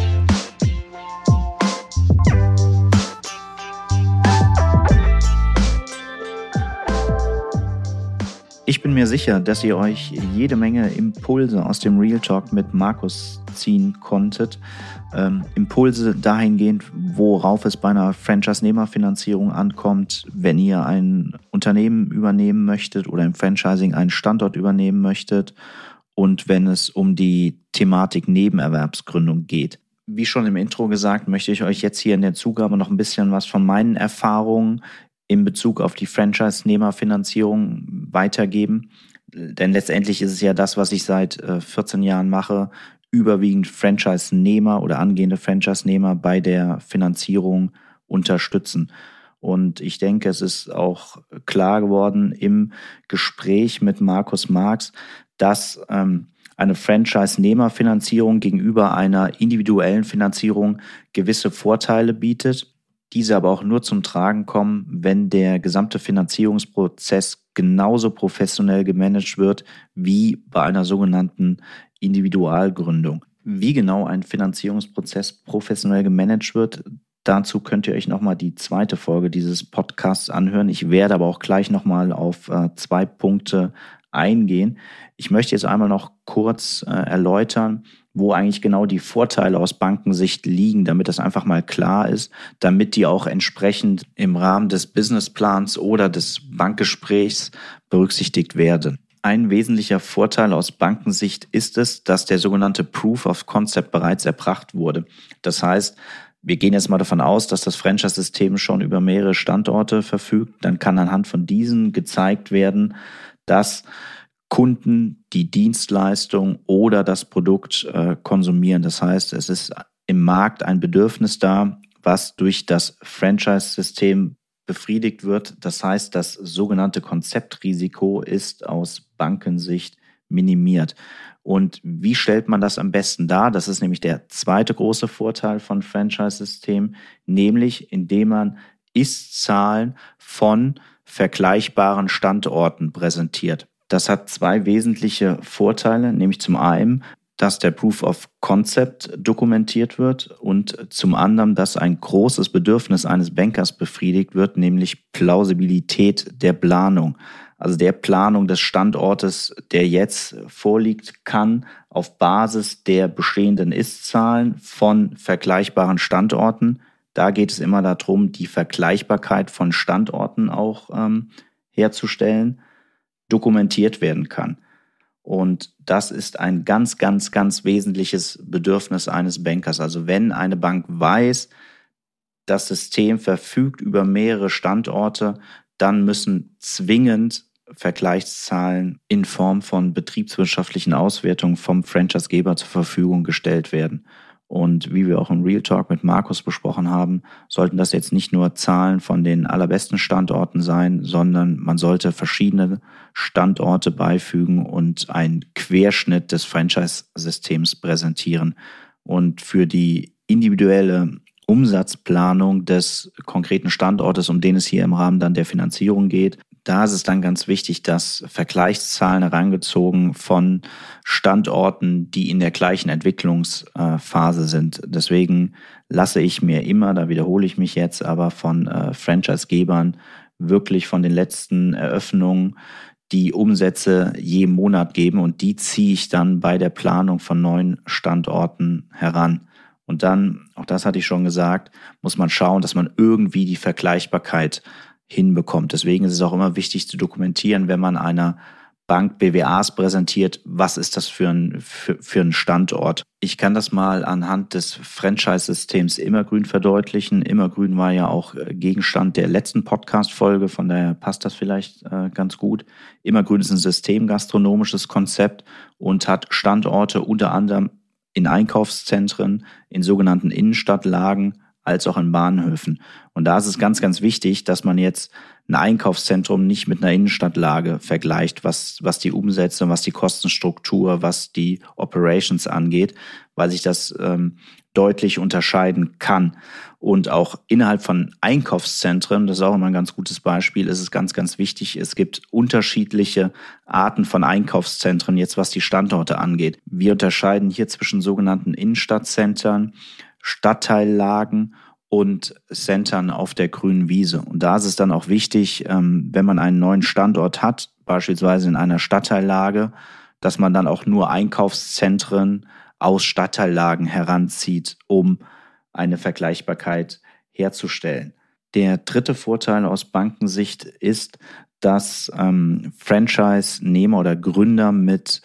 Ich bin mir sicher, dass ihr euch jede Menge Impulse aus dem Real Talk mit Markus ziehen konntet. Impulse dahingehend, worauf es bei einer Franchise-Nehmerfinanzierung ankommt, wenn ihr ein Unternehmen übernehmen möchtet oder im Franchising einen Standort übernehmen möchtet und wenn es um die Thematik Nebenerwerbsgründung geht. Wie schon im Intro gesagt, möchte ich euch jetzt hier in der Zugabe noch ein bisschen was von meinen Erfahrungen in Bezug auf die Franchise-Nehmerfinanzierung weitergeben. Denn letztendlich ist es ja das, was ich seit 14 Jahren mache, überwiegend Franchise-Nehmer oder angehende Franchise-Nehmer bei der Finanzierung unterstützen. Und ich denke, es ist auch klar geworden im Gespräch mit Markus Marx, dass eine Franchise-Nehmerfinanzierung gegenüber einer individuellen Finanzierung gewisse Vorteile bietet, diese aber auch nur zum Tragen kommen, wenn der gesamte Finanzierungsprozess genauso professionell gemanagt wird wie bei einer sogenannten Individualgründung. Wie genau ein Finanzierungsprozess professionell gemanagt wird, dazu könnt ihr euch nochmal die zweite Folge dieses Podcasts anhören. Ich werde aber auch gleich nochmal auf 2 Punkte eingehen. Ich möchte jetzt einmal noch kurz erläutern, wo eigentlich genau die Vorteile aus Bankensicht liegen, damit das einfach mal klar ist, damit die auch entsprechend im Rahmen des Businessplans oder des Bankgesprächs berücksichtigt werden. Ein wesentlicher Vorteil aus Bankensicht ist es, dass der sogenannte Proof of Concept bereits erbracht wurde. Das heißt, wir gehen jetzt mal davon aus, dass das Franchise-System schon über mehrere Standorte verfügt. Dann kann anhand von diesen gezeigt werden, dass Kunden die Dienstleistung oder das Produkt konsumieren. Das heißt, es ist im Markt ein Bedürfnis da, was durch das Franchise-System befriedigt wird. Das heißt, das sogenannte Konzeptrisiko ist aus Bankensicht minimiert. Und wie stellt man das am besten dar? Das ist nämlich der zweite große Vorteil von Franchise-Systemen, nämlich indem man Ist-Zahlen von vergleichbaren Standorten präsentiert. Das hat zwei wesentliche Vorteile, nämlich zum einen, dass der Proof of Concept dokumentiert wird und zum anderen, dass ein großes Bedürfnis eines Bankers befriedigt wird, nämlich Plausibilität der Planung. Also der Planung des Standortes, der jetzt vorliegt, kann auf Basis der bestehenden Ist-Zahlen von vergleichbaren Standorten, da geht es immer darum, die Vergleichbarkeit von Standorten auch herzustellen, dokumentiert werden kann. Und das ist ein ganz, ganz, ganz wesentliches Bedürfnis eines Bankers. Also wenn eine Bank weiß, das System verfügt über mehrere Standorte, dann müssen zwingend Vergleichszahlen in Form von betriebswirtschaftlichen Auswertungen vom Franchisegeber zur Verfügung gestellt werden. Und wie wir auch im Real Talk mit Markus besprochen haben, sollten das jetzt nicht nur Zahlen von den allerbesten Standorten sein, sondern man sollte verschiedene Standorte beifügen und einen Querschnitt des Franchise-Systems präsentieren. Und für die individuelle Umsatzplanung des konkreten Standortes, um den es hier im Rahmen dann der Finanzierung geht, da ist es dann ganz wichtig, dass Vergleichszahlen herangezogen von Standorten, die in der gleichen Entwicklungsphase sind. Deswegen lasse ich mir immer, da wiederhole ich mich jetzt, aber von Franchisegebern wirklich von den letzten Eröffnungen die Umsätze je Monat geben und die ziehe ich dann bei der Planung von neuen Standorten heran. Und dann, auch das hatte ich schon gesagt, muss man schauen, dass man irgendwie die Vergleichbarkeit hinbekommt. Deswegen ist es auch immer wichtig zu dokumentieren, wenn man einer Bank BWAs präsentiert, was ist das für ein Standort. Ich kann das mal anhand des Franchise-Systems Immergrün verdeutlichen. Immergrün war ja auch Gegenstand der letzten Podcast-Folge, von daher passt das vielleicht ganz gut. Immergrün ist ein systemgastronomisches Konzept und hat Standorte unter anderem in Einkaufszentren, in sogenannten Innenstadtlagen, als auch in Bahnhöfen. Und da ist es ganz, ganz wichtig, dass man jetzt ein Einkaufszentrum nicht mit einer Innenstadtlage vergleicht, was die Umsätze, was die Kostenstruktur, was die Operations angeht, weil sich das deutlich unterscheiden kann. Und auch innerhalb von Einkaufszentren, das ist auch immer ein ganz gutes Beispiel, ist es ganz, ganz wichtig, es gibt unterschiedliche Arten von Einkaufszentren, jetzt was die Standorte angeht. Wir unterscheiden hier zwischen sogenannten Innenstadtzentren, Stadtteillagen und Centern auf der grünen Wiese. Und da ist es dann auch wichtig, wenn man einen neuen Standort hat, beispielsweise in einer Stadtteillage, dass man dann auch nur Einkaufszentren aus Stadtteillagen heranzieht, um eine Vergleichbarkeit herzustellen. Der dritte Vorteil aus Bankensicht ist, dass Franchise-Nehmer oder Gründer mit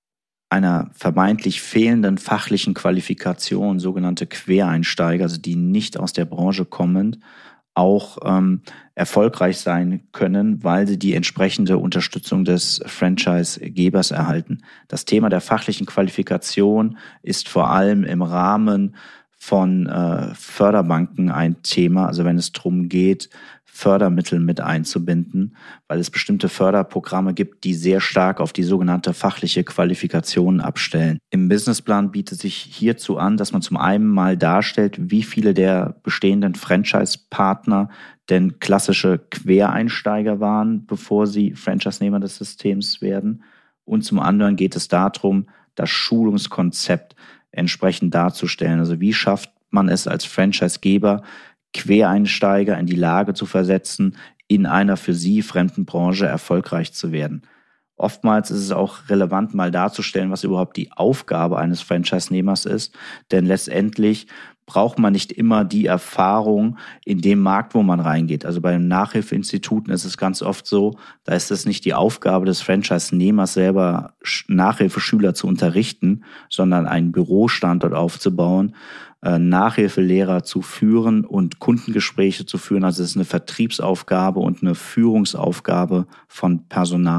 einer vermeintlich fehlenden fachlichen Qualifikation, sogenannte Quereinsteiger, also die nicht aus der Branche kommen, auch erfolgreich sein können, weil sie die entsprechende Unterstützung des Franchise-Gebers erhalten. Das Thema der fachlichen Qualifikation ist vor allem im Rahmen von Förderbanken ein Thema, also wenn es darum geht, Fördermittel mit einzubinden, weil es bestimmte Förderprogramme gibt, die sehr stark auf die sogenannte fachliche Qualifikation abstellen. Im Businessplan bietet sich hierzu an, dass man zum einen mal darstellt, wie viele der bestehenden Franchise-Partner denn klassische Quereinsteiger waren, bevor sie Franchise-Nehmer des Systems werden. Und zum anderen geht es darum, das Schulungskonzept entsprechend darzustellen. Also wie schafft man es als Franchise-Geber, Quereinsteiger in die Lage zu versetzen, in einer für sie fremden Branche erfolgreich zu werden. Oftmals ist es auch relevant, mal darzustellen, was überhaupt die Aufgabe eines Franchise-Nehmers ist, denn letztendlich braucht man nicht immer die Erfahrung in dem Markt, wo man reingeht. Also bei den Nachhilfeinstituten ist es ganz oft so, da ist es nicht die Aufgabe des Franchise-Nehmers selber, Nachhilfeschüler zu unterrichten, sondern einen Bürostandort aufzubauen, Nachhilfelehrer zu führen und Kundengespräche zu führen. Also es ist eine Vertriebsaufgabe und eine Führungsaufgabe von Personal.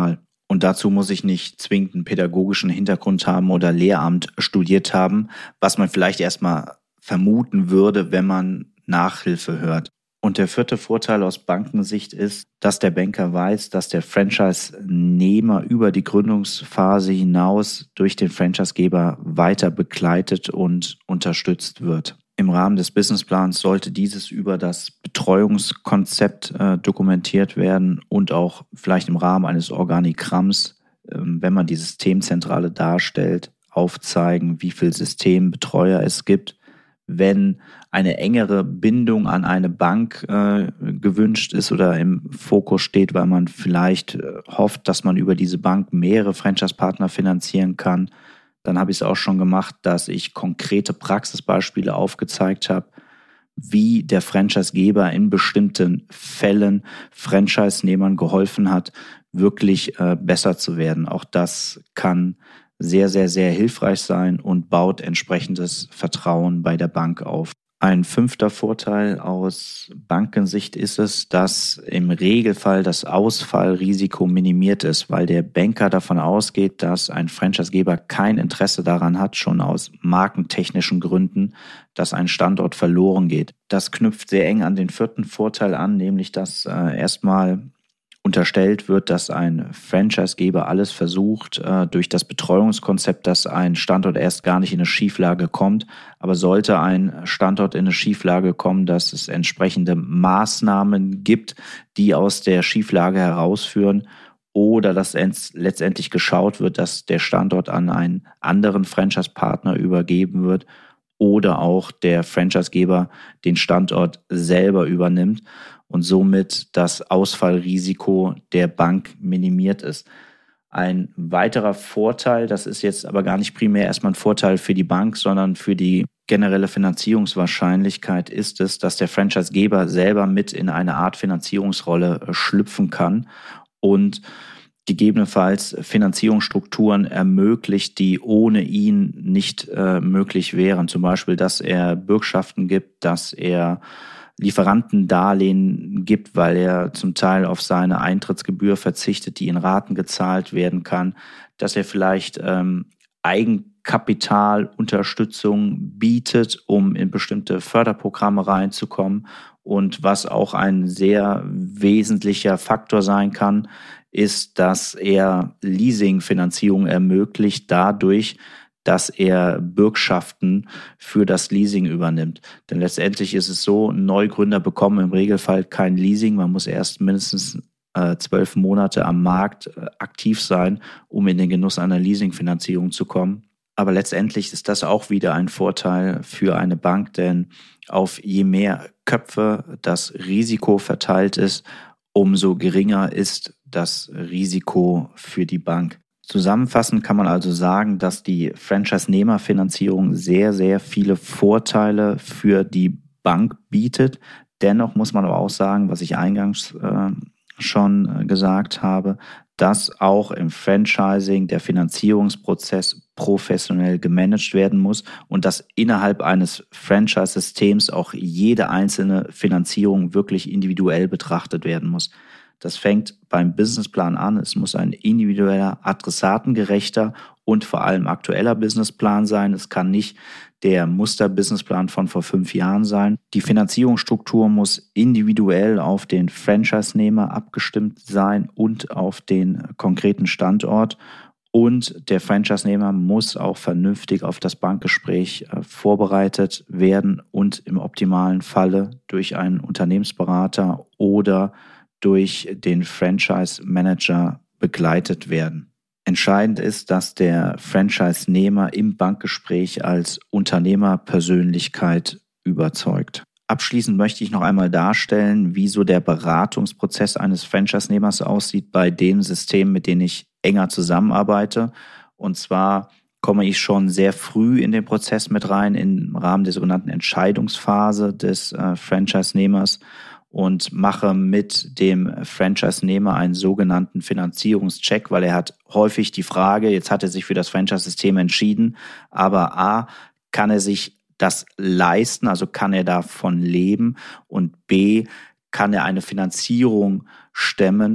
Und dazu muss ich nicht zwingend einen pädagogischen Hintergrund haben oder Lehramt studiert haben, was man vielleicht erstmal vermuten würde, wenn man Nachhilfe hört. Und der vierte Vorteil aus Bankensicht ist, dass der Banker weiß, dass der Franchise-Nehmer über die Gründungsphase hinaus durch den Franchise-Geber weiter begleitet und unterstützt wird. Im Rahmen des Businessplans sollte dieses über das Betreuungskonzept dokumentiert werden und auch vielleicht im Rahmen eines Organigramms, wenn man die Systemzentrale darstellt, aufzeigen, wie viel Systembetreuer es gibt. Wenn eine engere Bindung an eine Bank gewünscht ist oder im Fokus steht, weil man vielleicht hofft, dass man über diese Bank mehrere Franchise-Partner finanzieren kann, dann habe ich es auch schon gemacht, dass ich konkrete Praxisbeispiele aufgezeigt habe, wie der Franchise-Geber in bestimmten Fällen Franchise-Nehmern geholfen hat, wirklich besser zu werden. Auch das kann sehr, sehr, sehr hilfreich sein und baut entsprechendes Vertrauen bei der Bank auf. Ein fünfter Vorteil aus Bankensicht ist es, dass im Regelfall das Ausfallrisiko minimiert ist, weil der Banker davon ausgeht, dass ein Franchisegeber kein Interesse daran hat, schon aus markentechnischen Gründen, dass ein Standort verloren geht. Das knüpft sehr eng an den vierten Vorteil an, nämlich dass erstmal unterstellt wird, dass ein Franchisegeber alles versucht, durch das Betreuungskonzept, dass ein Standort erst gar nicht in eine Schieflage kommt. Aber sollte ein Standort in eine Schieflage kommen, dass es entsprechende Maßnahmen gibt, die aus der Schieflage herausführen, oder dass letztendlich geschaut wird, dass der Standort an einen anderen Franchise-Partner übergeben wird oder auch der Franchisegeber den Standort selber übernimmt und somit das Ausfallrisiko der Bank minimiert ist. Ein weiterer Vorteil, das ist jetzt aber gar nicht primär erstmal ein Vorteil für die Bank, sondern für die generelle Finanzierungswahrscheinlichkeit ist es, dass der Franchisegeber selber mit in eine Art Finanzierungsrolle schlüpfen kann und gegebenenfalls Finanzierungsstrukturen ermöglicht, die ohne ihn nicht möglich wären. Zum Beispiel, dass er Bürgschaften gibt, dass er Lieferantendarlehen gibt, weil er zum Teil auf seine Eintrittsgebühr verzichtet, die in Raten gezahlt werden kann, dass er vielleicht Eigenkapitalunterstützung bietet, um in bestimmte Förderprogramme reinzukommen. Und was auch ein sehr wesentlicher Faktor sein kann, ist, dass er Leasingfinanzierung ermöglicht dadurch, dass er Bürgschaften für das Leasing übernimmt. Denn letztendlich ist es so, Neugründer bekommen im Regelfall kein Leasing. Man muss erst mindestens 12 Monate am Markt aktiv sein, um in den Genuss einer Leasingfinanzierung zu kommen. Aber letztendlich ist das auch wieder ein Vorteil für eine Bank, denn auf je mehr Köpfe das Risiko verteilt ist, umso geringer ist das Risiko für die Bank. Zusammenfassend kann man also sagen, dass die Franchise-Nehmer-Finanzierung sehr, sehr viele Vorteile für die Bank bietet. Dennoch muss man aber auch sagen, was ich eingangs schon gesagt habe, dass auch im Franchising der Finanzierungsprozess professionell gemanagt werden muss und dass innerhalb eines Franchise-Systems auch jede einzelne Finanzierung wirklich individuell betrachtet werden muss. Das fängt beim Businessplan an. Es muss ein individueller, adressatengerechter und vor allem aktueller Businessplan sein. Es kann nicht der Muster-Businessplan von vor 5 Jahren sein. Die Finanzierungsstruktur muss individuell auf den Franchise-Nehmer abgestimmt sein und auf den konkreten Standort. Und der Franchise-Nehmer muss auch vernünftig auf das Bankgespräch vorbereitet werden und im optimalen Falle durch einen Unternehmensberater oder durch den Franchise-Manager begleitet werden. Entscheidend ist, dass der Franchise-Nehmer im Bankgespräch als Unternehmerpersönlichkeit überzeugt. Abschließend möchte ich noch einmal darstellen, wie so der Beratungsprozess eines Franchise-Nehmers aussieht bei den Systemen, mit denen ich enger zusammenarbeite. Und zwar komme ich schon sehr früh in den Prozess mit rein, im Rahmen der sogenannten Entscheidungsphase des Franchise-Nehmers und mache mit dem Franchise-Nehmer einen sogenannten Finanzierungscheck, weil er hat häufig die Frage, jetzt hat er sich für das Franchise-System entschieden, aber A, kann er sich das leisten, also kann er davon leben und B, kann er eine Finanzierung stemmen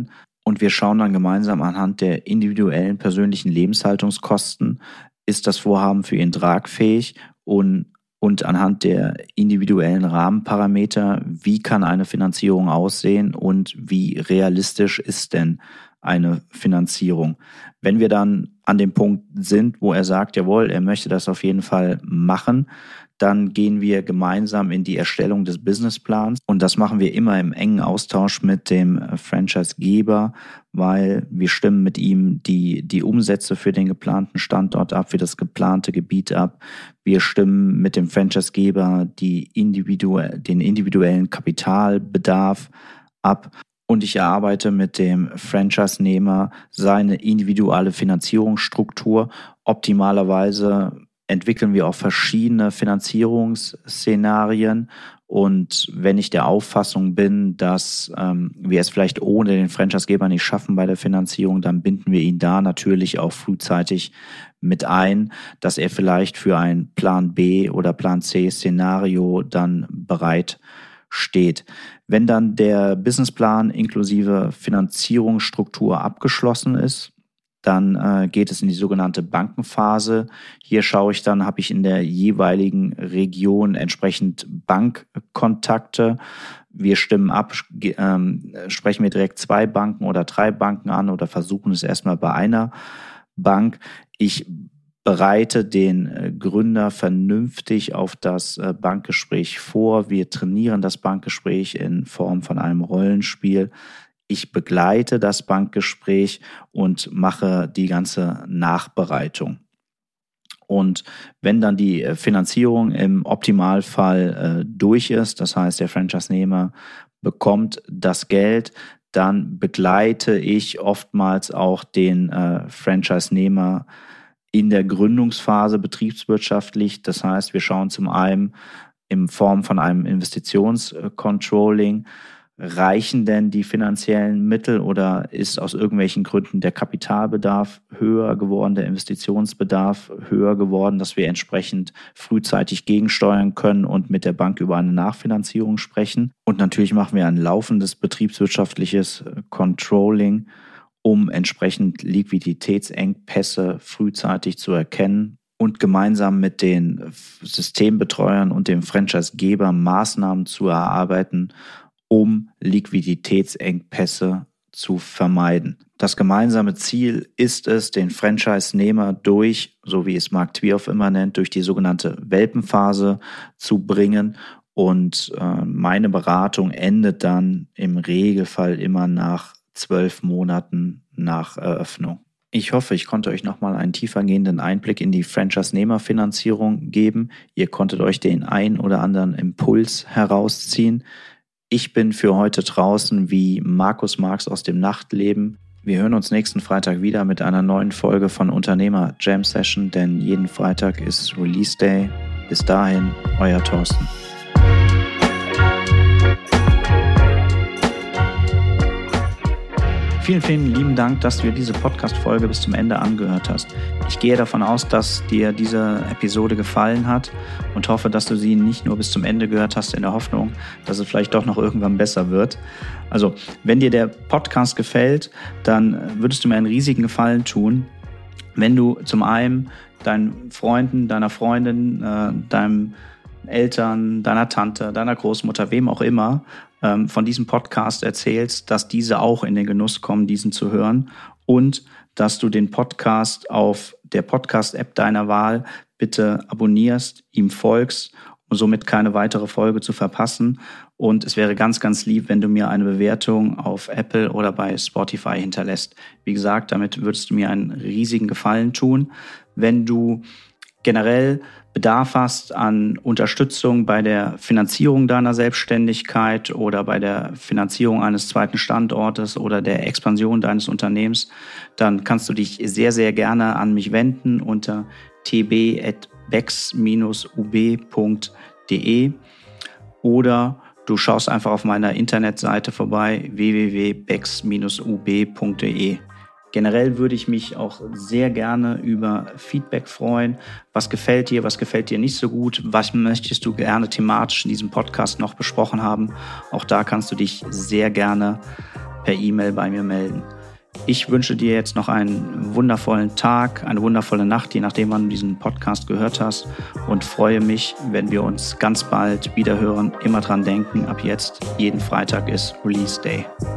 Und wir schauen dann gemeinsam anhand der individuellen persönlichen Lebenshaltungskosten, ist das Vorhaben für ihn tragfähig und anhand der individuellen Rahmenparameter, wie kann eine Finanzierung aussehen und wie realistisch ist denn eine Finanzierung. Wenn wir dann an dem Punkt sind, wo er sagt, jawohl, er möchte das auf jeden Fall machen, dann gehen wir gemeinsam in die Erstellung des Businessplans und das machen wir immer im engen Austausch mit dem Franchisegeber, weil wir stimmen mit ihm die Umsätze für den geplanten Standort ab, für das geplante Gebiet ab. Wir stimmen mit dem Franchisegeber den individuellen Kapitalbedarf ab. Und ich erarbeite mit dem Franchise-Nehmer seine individuelle Finanzierungsstruktur. Optimalerweise entwickeln wir auch verschiedene Finanzierungsszenarien. Und wenn ich der Auffassung bin, dass wir es vielleicht ohne den Franchisegeber nicht schaffen bei der Finanzierung, dann binden wir ihn da natürlich auch frühzeitig mit ein, dass er vielleicht für ein Plan B oder Plan C Szenario dann bereit steht. Wenn dann der Businessplan inklusive Finanzierungsstruktur abgeschlossen ist, dann geht es in die sogenannte Bankenphase. Hier schaue ich dann, habe ich in der jeweiligen Region entsprechend Bankkontakte. Wir stimmen ab, sprechen wir direkt 2 Banken oder 3 Banken an oder versuchen es erstmal bei einer Bank. Ich bereite den Gründer vernünftig auf das Bankgespräch vor. Wir trainieren das Bankgespräch in Form von einem Rollenspiel. Ich begleite das Bankgespräch und mache die ganze Nachbereitung. Und wenn dann die Finanzierung im Optimalfall durch ist, das heißt, der Franchise-Nehmer bekommt das Geld, dann begleite ich oftmals auch den Franchise-Nehmer in der Gründungsphase betriebswirtschaftlich. Das heißt, wir schauen zum einen in Form von einem Investitionscontrolling, reichen denn die finanziellen Mittel oder ist aus irgendwelchen Gründen der Kapitalbedarf höher geworden, der Investitionsbedarf höher geworden, dass wir entsprechend frühzeitig gegensteuern können und mit der Bank über eine Nachfinanzierung sprechen. Und natürlich machen wir ein laufendes betriebswirtschaftliches Controlling, um entsprechend Liquiditätsengpässe frühzeitig zu erkennen und gemeinsam mit den Systembetreuern und dem Franchisegeber Maßnahmen zu erarbeiten, um Liquiditätsengpässe zu vermeiden. Das gemeinsame Ziel ist es, den Franchise-Nehmer durch, so wie es Mark Twierhoff immer nennt, durch die sogenannte Welpenphase zu bringen. Und meine Beratung endet dann im Regelfall immer nach 12 Monaten nach Eröffnung. Ich hoffe, ich konnte euch nochmal einen tiefergehenden Einblick in die Franchise-Nehmer-Finanzierung geben. Ihr konntet euch den ein oder anderen Impuls herausziehen. Ich bin für heute draußen wie Markus Marx aus dem Nachtleben. Wir hören uns nächsten Freitag wieder mit einer neuen Folge von Unternehmer Jam Session, denn jeden Freitag ist Release Day. Bis dahin, euer Thorsten. Vielen, vielen lieben Dank, dass du dir diese Podcast-Folge bis zum Ende angehört hast. Ich gehe davon aus, dass dir diese Episode gefallen hat und hoffe, dass du sie nicht nur bis zum Ende gehört hast in der Hoffnung, dass es vielleicht doch noch irgendwann besser wird. Also, wenn dir der Podcast gefällt, dann würdest du mir einen riesigen Gefallen tun, wenn du zum einen deinen Freunden, deiner Freundin, deinem Eltern, deiner Tante, deiner Großmutter, wem auch immer, von diesem Podcast erzählst, dass diese auch in den Genuss kommen, diesen zu hören und dass du den Podcast auf der Podcast-App deiner Wahl bitte abonnierst, ihm folgst, um somit keine weitere Folge zu verpassen. Und es wäre ganz, ganz lieb, wenn du mir eine Bewertung auf Apple oder bei Spotify hinterlässt. Wie gesagt, damit würdest du mir einen riesigen Gefallen tun. Wenn du generell Bedarf hast an Unterstützung bei der Finanzierung deiner Selbstständigkeit oder bei der Finanzierung eines zweiten Standortes oder der Expansion deines Unternehmens, dann kannst du dich sehr, sehr gerne an mich wenden unter tb@bex-ub.de oder du schaust einfach auf meiner Internetseite vorbei www.bex-ub.de. Generell würde ich mich auch sehr gerne über Feedback freuen. Was gefällt dir nicht so gut? Was möchtest du gerne thematisch in diesem Podcast noch besprochen haben? Auch da kannst du dich sehr gerne per E-Mail bei mir melden. Ich wünsche dir jetzt noch einen wundervollen Tag, eine wundervolle Nacht, je nachdem, wann du diesen Podcast gehört hast, und freue mich, wenn wir uns ganz bald wieder hören. Immer dran denken, ab jetzt, jeden Freitag ist Release Day.